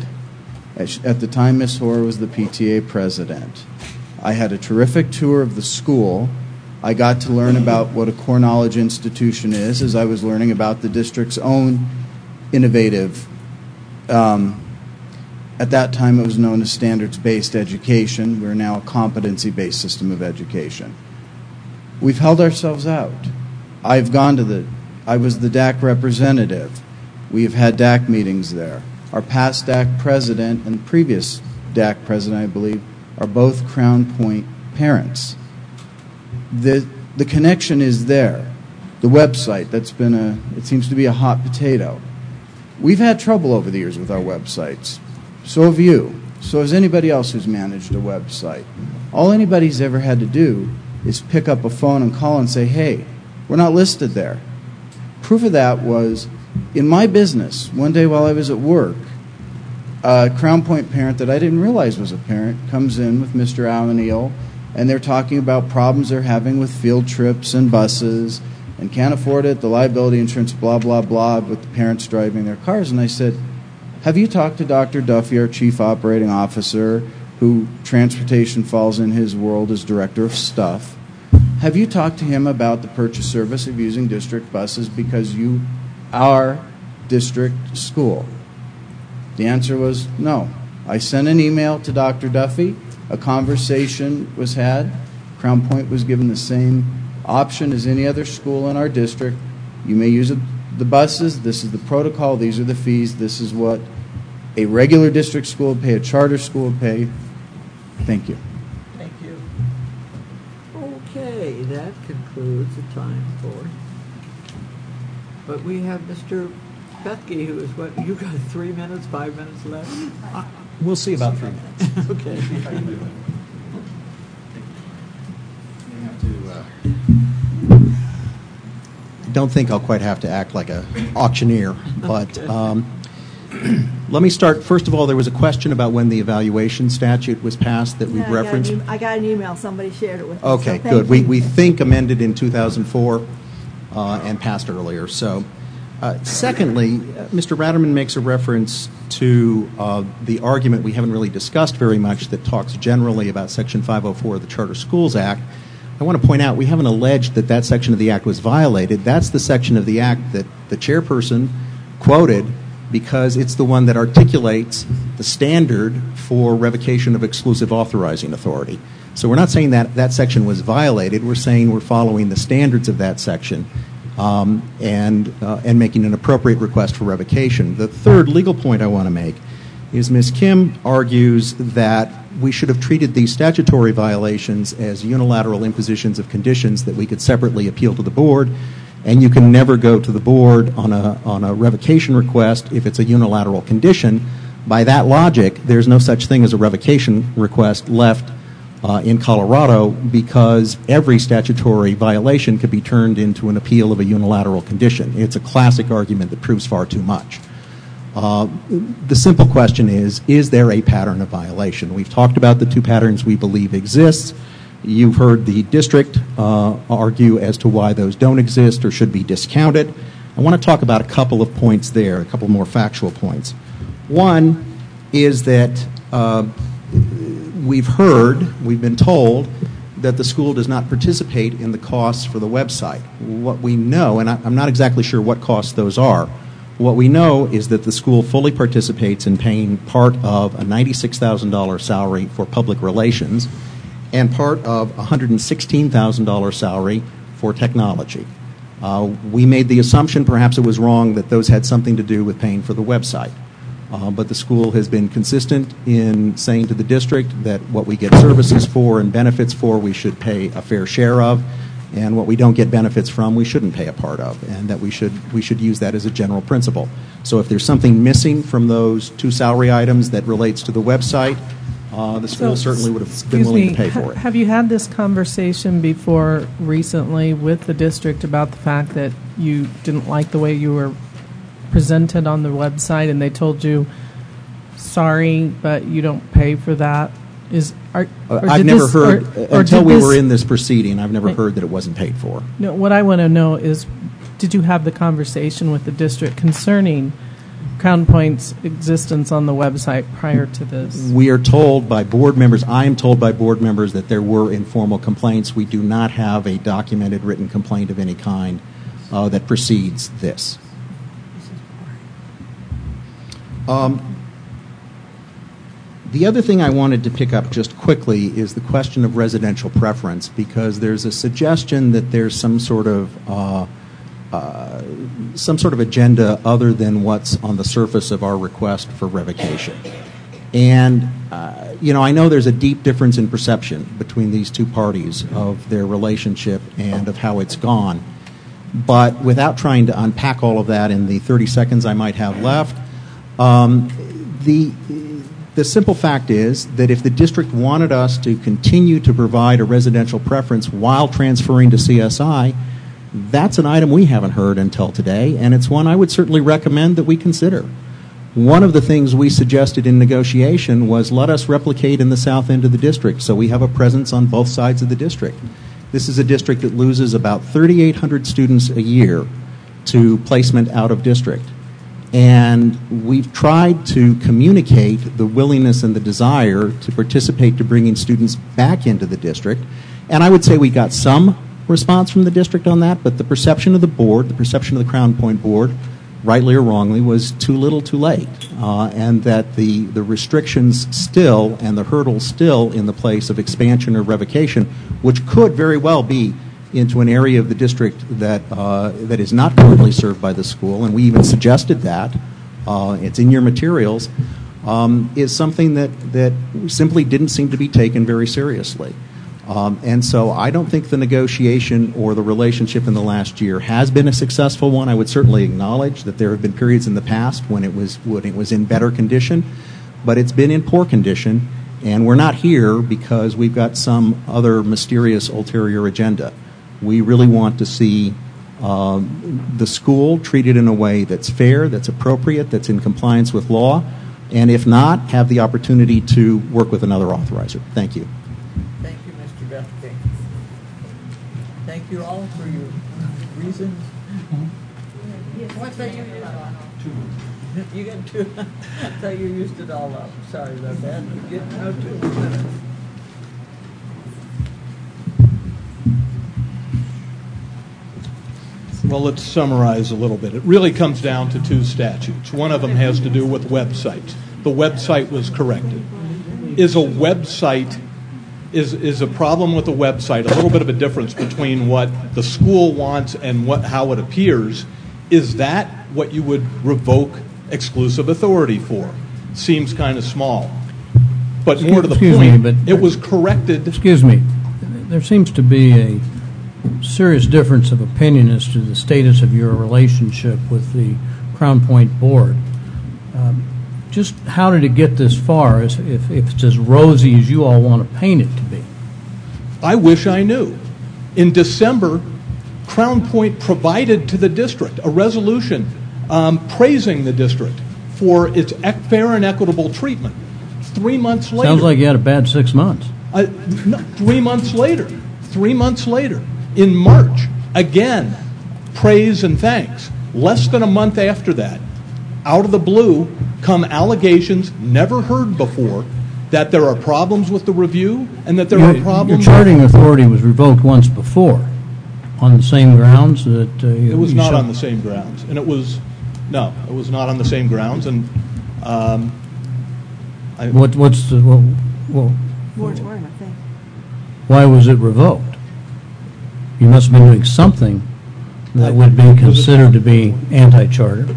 At the time, Miss Hora was the P T A president. I had a terrific tour of the school. I got to learn about what a core knowledge institution is, as I was learning about the district's own innovative, um, at that time it was known as standards-based education. We're now a competency-based system of education. We've held ourselves out. I've gone to the, I was the D A C representative. We have had D A C meetings there. Our past D A C president and previous D A C president, I believe, are both Crown Point parents. The, the connection is there. The website, that's been a, it seems to be a hot potato. We've had trouble over the years with our websites. So have you. So has anybody else who's managed a website. All anybody's ever had to do is pick up a phone and call and say, hey, we're not listed there. Proof of that was, in my business, one day while I was at work, a Crown Point parent that I didn't realize was a parent comes in with Mister O'Neill, and they're talking about problems they're having with field trips and buses and can't afford it, the liability insurance, blah, blah, blah, with the parents driving their cars. And I said, have you talked to Doctor Duffy, our chief operating officer, who transportation falls in his world as director of stuff? Have you talked to him about the purchase service of using district buses because you are district school? The answer was no. I sent an email to Doctor Duffy. A conversation was had. Crown Point was given the same option as any other school in our district. You may use the buses. This is the protocol. These are the fees. This is what a regular district school would pay, a charter school would pay. Thank you. Thank you. Okay, that concludes the time for. But we have Mister Bethke, who is what, you got three minutes, five minutes left? Uh, we'll see about three minutes. Okay. Don't think I'll quite have to act like an auctioneer, but um, let me start. First of all, there was a question about when the evaluation statute was passed that we've yeah, referenced. I got, an e- I got an email. Somebody shared it with me. Okay, so good. You. We we think amended in two thousand four uh, and passed earlier. So, uh, secondly, uh, Mister Ratterman makes a reference to uh, the argument we haven't really discussed very much that talks generally about Section five oh four of the Charter Schools Act. I want to point out we haven't alleged that that section of the Act was violated. That's the section of the Act that the chairperson quoted because it's the one that articulates the standard for revocation of exclusive authorizing authority. So we're not saying that that section was violated. We're saying we're following the standards of that section um, and, uh, and making an appropriate request for revocation. The third legal point I want to make is Miz Kim argues that we should have treated these statutory violations as unilateral impositions of conditions that we could separately appeal to the board, and you can never go to the board on a, on a revocation request if it's a unilateral condition. By that logic, there's no such thing as a revocation request left uh, in Colorado because every statutory violation could be turned into an appeal of a unilateral condition. It's a classic argument that proves far too much. Uh, the simple question is, is there a pattern of violation? We've talked about the two patterns we believe exist. You've heard the district uh, argue as to why those don't exist or should be discounted. I want to talk about a couple of points there, a couple more factual points. One is that uh, we've heard, we've been told, that the school does not participate in the costs for the website. What we know, and I, I'm not exactly sure what costs those are, what we know is that the school fully participates in paying part of a ninety-six thousand dollars salary for public relations and part of a one hundred sixteen thousand dollars salary for technology. Uh, we made the assumption, perhaps it was wrong, that those had something to do with paying for the website. Uh, but the school has been consistent in saying to the district that what we get services for and benefits for, we should pay a fair share of, and what we don't get benefits from, we shouldn't pay a part of, and that we should we should use that as a general principle. So if there's something missing from those two salary items that relates to the website, uh, the school So, certainly would have been willing me, to pay for ha- it. Have you had this conversation before recently with the district about the fact that you didn't like the way you were presented on the website and they told you, sorry, but you don't pay for that? Is are, Uh, or I've did never this- heard, or- or until did we this- were in this proceeding, I've never heard that it wasn't paid for. No, what I want to know is, did you have the conversation with the district concerning Crown Point's existence on the website prior to this? We are told by board members, I am told by board members that there were informal complaints. We do not have a documented written complaint of any kind uh, that precedes this. Um, The other thing I wanted to pick up just quickly is the question of residential preference, because there's a suggestion that there's some sort of uh, uh, some sort of agenda other than what's on the surface of our request for revocation. And uh, you know, I know there's a deep difference in perception between these two parties of their relationship and of how it's gone. But without trying to unpack all of that in the thirty seconds I might have left, um, the The simple fact is that if the district wanted us to continue to provide a residential preference while transferring to C S I, that's an item we haven't heard until today, and it's one I would certainly recommend that we consider. One of the things we suggested in negotiation was let us replicate in the south end of the district so we have a presence on both sides of the district. This is a district that loses about thirty-eight hundred students a year to placement out of district. And we've tried to communicate the willingness and the desire to participate to bringing students back into the district. And I would say we got some response from the district on that, but the perception of the board, the perception of the Crown Point board, rightly or wrongly, was too little too late. Uh, and that the, the restrictions still and the hurdles still in the place of expansion or revocation, which could very well be into an area of the district that uh, that is not currently served by the school, and we even suggested that, uh, it's in your materials, um, is something that, that simply didn't seem to be taken very seriously. Um, and so I don't think the negotiation or the relationship in the last year has been a successful one. I would certainly acknowledge that there have been periods in the past when it was when it was in better condition, but it's been in poor condition, and we're not here because we've got some other mysterious ulterior agenda. We really want to see um, the school treated in a way that's fair, that's appropriate, that's in compliance with law, and if not, have the opportunity to work with another authorizer. Thank you. Thank you, Mister Duffy. Thank you all for your reasons. What's that you Two. You get two. I thought you used it all up. Sorry about that. You get no two minutes. Well, let's summarize a little bit. It really comes down to two statutes. One of them has to do with websites. The website was corrected. Is a website, is, is a problem with a website, a little bit of a difference between what the school wants and what, how it appears. Is that what you would revoke exclusive authority for? Seems kind of small. But more to the Excuse point, me, but it was corrected. Excuse me. There seems to be a serious difference of opinion as to the status of your relationship with the Crown Point Board. Um, just how did it get this far, if, if it's as rosy as you all want to paint it to be? I wish I knew. In December, Crown Point provided to the district a resolution um, praising the district for its ec- fair and equitable treatment. Three months later. Sounds like you had a bad six months. Uh, no, three months later. Three months later. In March, again, praise and thanks. Less than a month after that, out of the blue come allegations never heard before that there are problems with the review and that there your, are problems. Your charting authority was revoked once before on the same grounds that uh, you, It was you not said. on the same grounds. And it was, no, it was not on the same grounds. And um, I, What, what's the, well, well, Moratorium, I think. why was it revoked? You must have been doing something that would be considered to be anti-charter.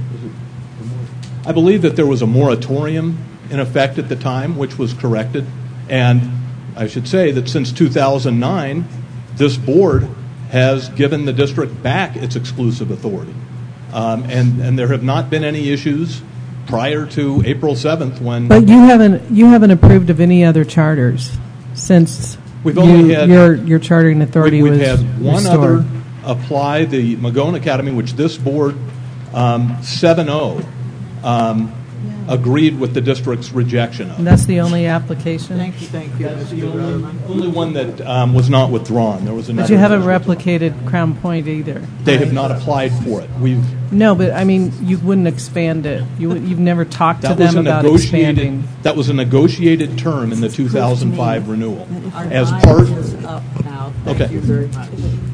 I believe that there was a moratorium in effect at the time, which was corrected. And I should say that since two thousand nine, this board has given the district back its exclusive authority. Um, and, and there have not been any issues prior to April seventh when... But you haven't you haven't approved of any other charters since We've only you, had, your your chartering authority we, we've was had one restored. other apply, the Magone Academy, which this board um, seven oh um, agreed with the district's rejection of. And that's the only application? Thank you, thank you. That's the only, only one that um, was not withdrawn. There was another. But you haven't replicated Crown Point either. They have not applied for it. We've No, but I mean, you wouldn't expand it. You would, you've never talked to that was them a about negotiated. expanding. That was a negotiated term in the two thousand five renewal. Our As time part. is up now. Thank Okay. you very much.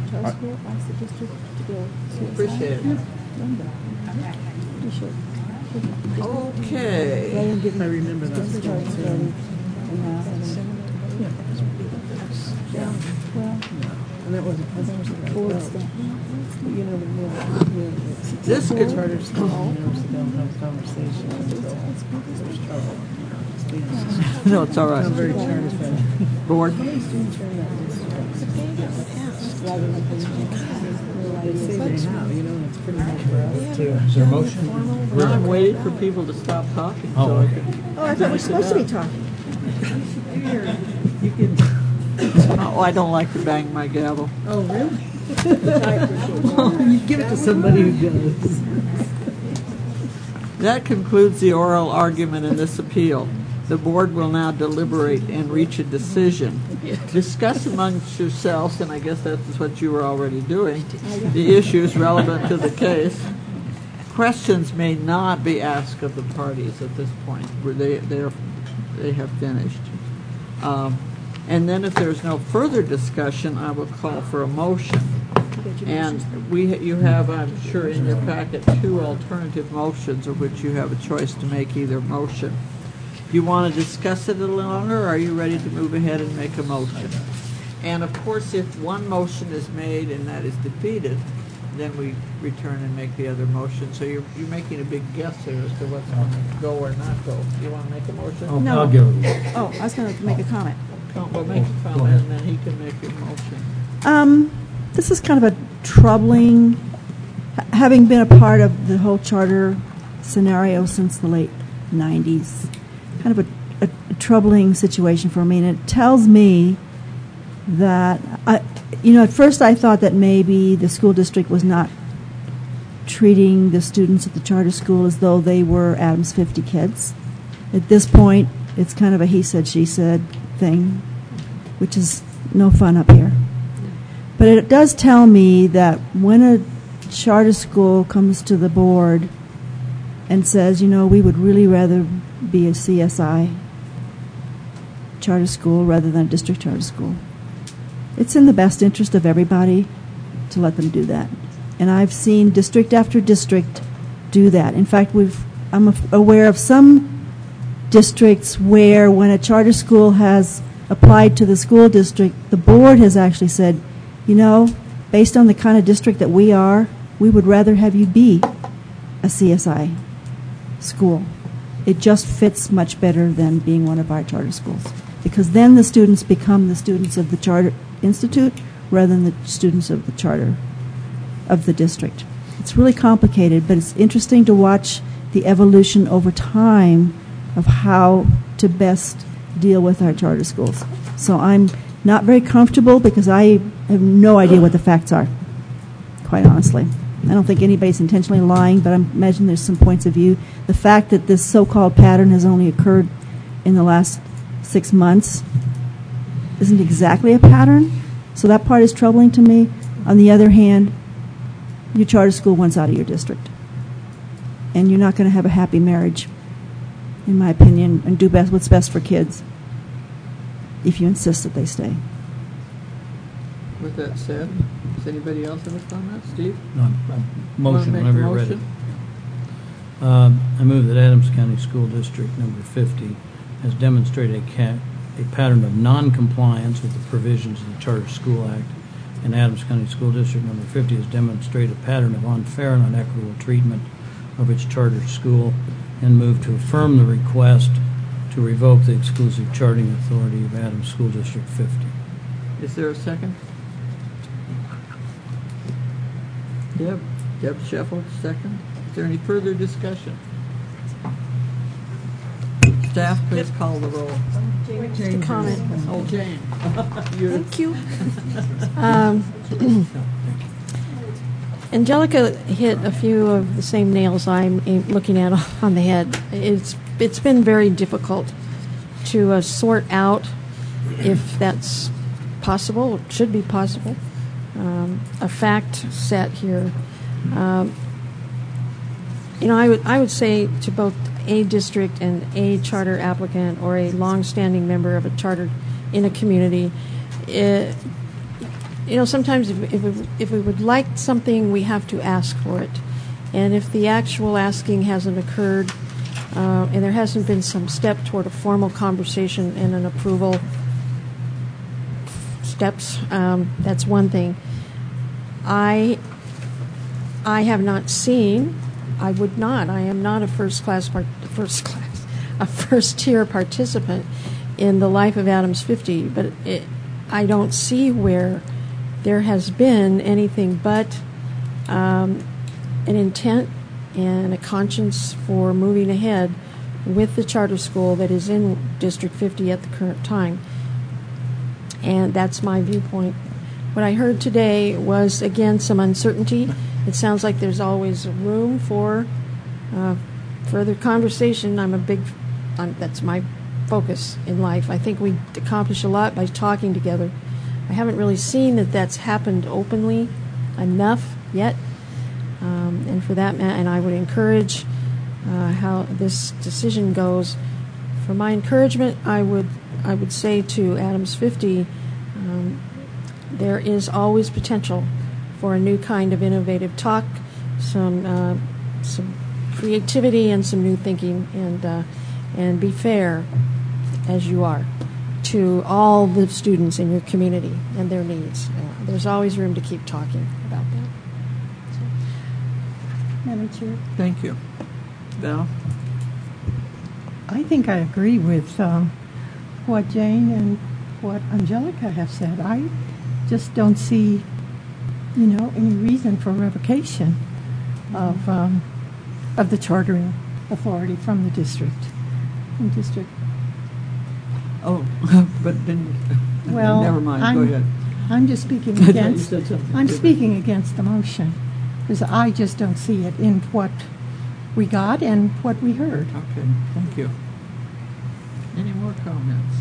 Appreciate it. Okay. I remember that. This could, no, it's all right. Board. Is there a motion? Well, I'm waiting for people to stop talking. Oh, so I okay. can Oh, I thought we were finish it supposed to be up. talking. You can. Oh, I don't like to bang my gavel. Oh, really? You give it to somebody who does. That concludes the oral argument in this appeal. The board will now deliberate and reach a decision. Discuss amongst yourselves, and I guess that's what you were already doing, the issues relevant to the case. Questions may not be asked of the parties at this point, where they they're, they have finished. Um, and then if there's no further discussion, I will call for a motion. And we, you have, I'm sure, in your packet, two alternative motions of which you have a choice to make either motion. Do you want to discuss it a little longer, or are you ready to move ahead and make a motion? And of course, if one motion is made and that is defeated, then we return and make the other motion. So you're, you're making a big guess here as to what's going to go or not go. Do you want to make a motion? Oh, No. I'll give it. Oh, I was going to make a comment. Well, make a comment, and then he can make a motion. Um, this is kind of a troubling, ha- having been a part of the whole charter scenario since the late nineties, kind of a, a, a troubling situation for me. And it tells me that, I, you know, at first I thought that maybe the school district was not treating the students at the charter school as though they were Adams fifty kids. At this point, it's kind of a he said, she said thing, which is no fun up here. But it does tell me that when a charter school comes to the board and says, you know, we would really rather be a C S I charter school rather than a district charter school, it's in the best interest of everybody to let them do that. And I've seen district after district do that. In fact, we've I'm aware of some districts where when a charter school has applied to the school district, the board has actually said, you know, based on the kind of district that we are, we would rather have you be a C S I school. It just fits much better than being one of our charter schools, because then the students become the students of the charter institute rather than the students of the charter of the district. It's really complicated, but it's interesting to watch the evolution over time of how to best deal with our charter schools. So I'm not very comfortable because I have no idea what the facts are, quite honestly. I don't think anybody's intentionally lying, but I imagine there's some points of view. The fact that this so-called pattern has only occurred in the last six months isn't exactly a pattern, so that part is troubling to me. On the other hand, your charter school wants out of your district, and you're not going to have a happy marriage, in my opinion, and do best what's best for kids if you insist that they stay. With that said, does anybody else have a comment? Steve? No, motion, Wanna make whenever a you're ready. motion? Uh, I move that Adams County School District number fifty has demonstrated a, ca- a pattern of non-compliance with the provisions of the Charter School Act, and Adams County School District number fifty has demonstrated a pattern of unfair and unequitable treatment of its charter school, and move to affirm the request to revoke the exclusive charting authority of Adams School District fifty. Is there a second? Deb, Deb Sheffield, second. Is there any further discussion? Staff, please call the roll. Just a comment. Oh, Jane. Thank you. Um, Angelica hit a few of the same nails I'm looking at on the head. It's it's been very difficult to uh, sort out if that's possible, it should be possible, um, a fact set here. Um, you know, I would I would say to both a district and a charter applicant or a long-standing member of a charter in a community, it, you know, sometimes if, if, we, if we would like something, we have to ask for it. And if the actual asking hasn't occurred, uh, and there hasn't been some step toward a formal conversation and an approval steps, um, that's one thing. I, I have not seen, I would not, I am not a first class, part, first class, a first tier participant in the life of Adams fifty, but it, I don't see where there has been anything but um, an intent and a conscience for moving ahead with the charter school that is in District fifty at the current time. And that's my viewpoint. What I heard today was, again, some uncertainty. It sounds like there's always room for uh, further conversation. I'm a big, I'm, that's my focus in life. I think we accomplish a lot by talking together. I haven't really seen that that's happened openly enough yet. Um, and for that, and I would encourage uh, how this decision goes. For my encouragement, I would I would say to Adams fifty, um, there is always potential for a new kind of innovative talk, some uh, some creativity and some new thinking, and uh, and be fair as you are to all the students in your community and their needs. Uh, there's always room to keep talking about that. So. Madam Chair. Thank you. Val? I think I agree with um, what Jane and what Angelica have said. I just don't see, you know, any reason for revocation of um, of the chartering authority from the district. From district. Oh, but then, well, never mind. I'm, Go ahead. I'm just speaking I thought you against. said something I'm different. speaking against the motion because I just don't see it in what we got and what we heard. Okay, thank you. Any more comments?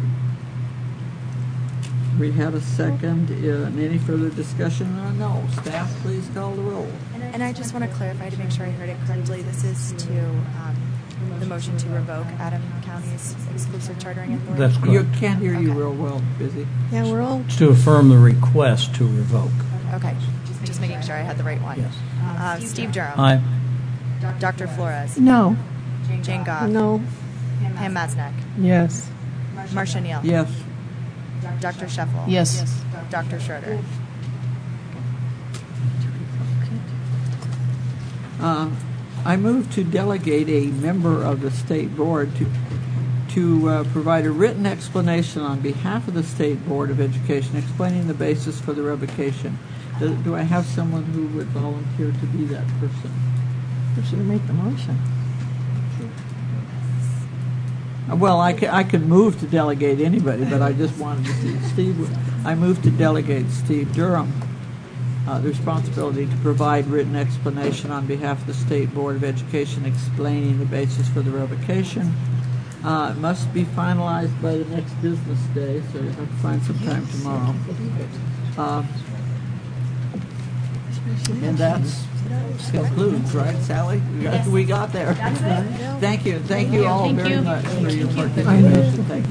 We had a second. Uh, and any further discussion? Uh, no. Staff, please call the roll. And I just want to clarify to make sure I heard it correctly. This is to um, the motion to revoke Adams County's exclusive chartering authority. That's correct. You can't hear you real well, Busy. Yeah, we're all. It's to affirm the request to revoke. Okay. Just just making sure I had the right one. Yes. Uh, Steve Durham. Aye. Doctor Flores. No. Jane Goff. No. Pam Masnick. Yes. Marcia Neal. Yes. Doctor Sheffel. Yes. Doctor Schroeder. Uh, I move to delegate a member of the state board to to uh, provide a written explanation on behalf of the State Board of Education explaining the basis for the revocation. Do, do I have someone who would volunteer to be that person? Who should make the motion? Uh, Well, I can, I can move to delegate anybody, but I just wanted to see Steve. would- I move to delegate Steve Durham uh, the responsibility to provide written explanation on behalf of the State Board of Education explaining the basis for the revocation. Uh, it must be finalized by the next business day, so you have to find some time tomorrow. Uh, and that's concludes, right, Sally? We got, we got there. Thank you. Thank you all Thank very you. much for your Thank you. participation. Thank you.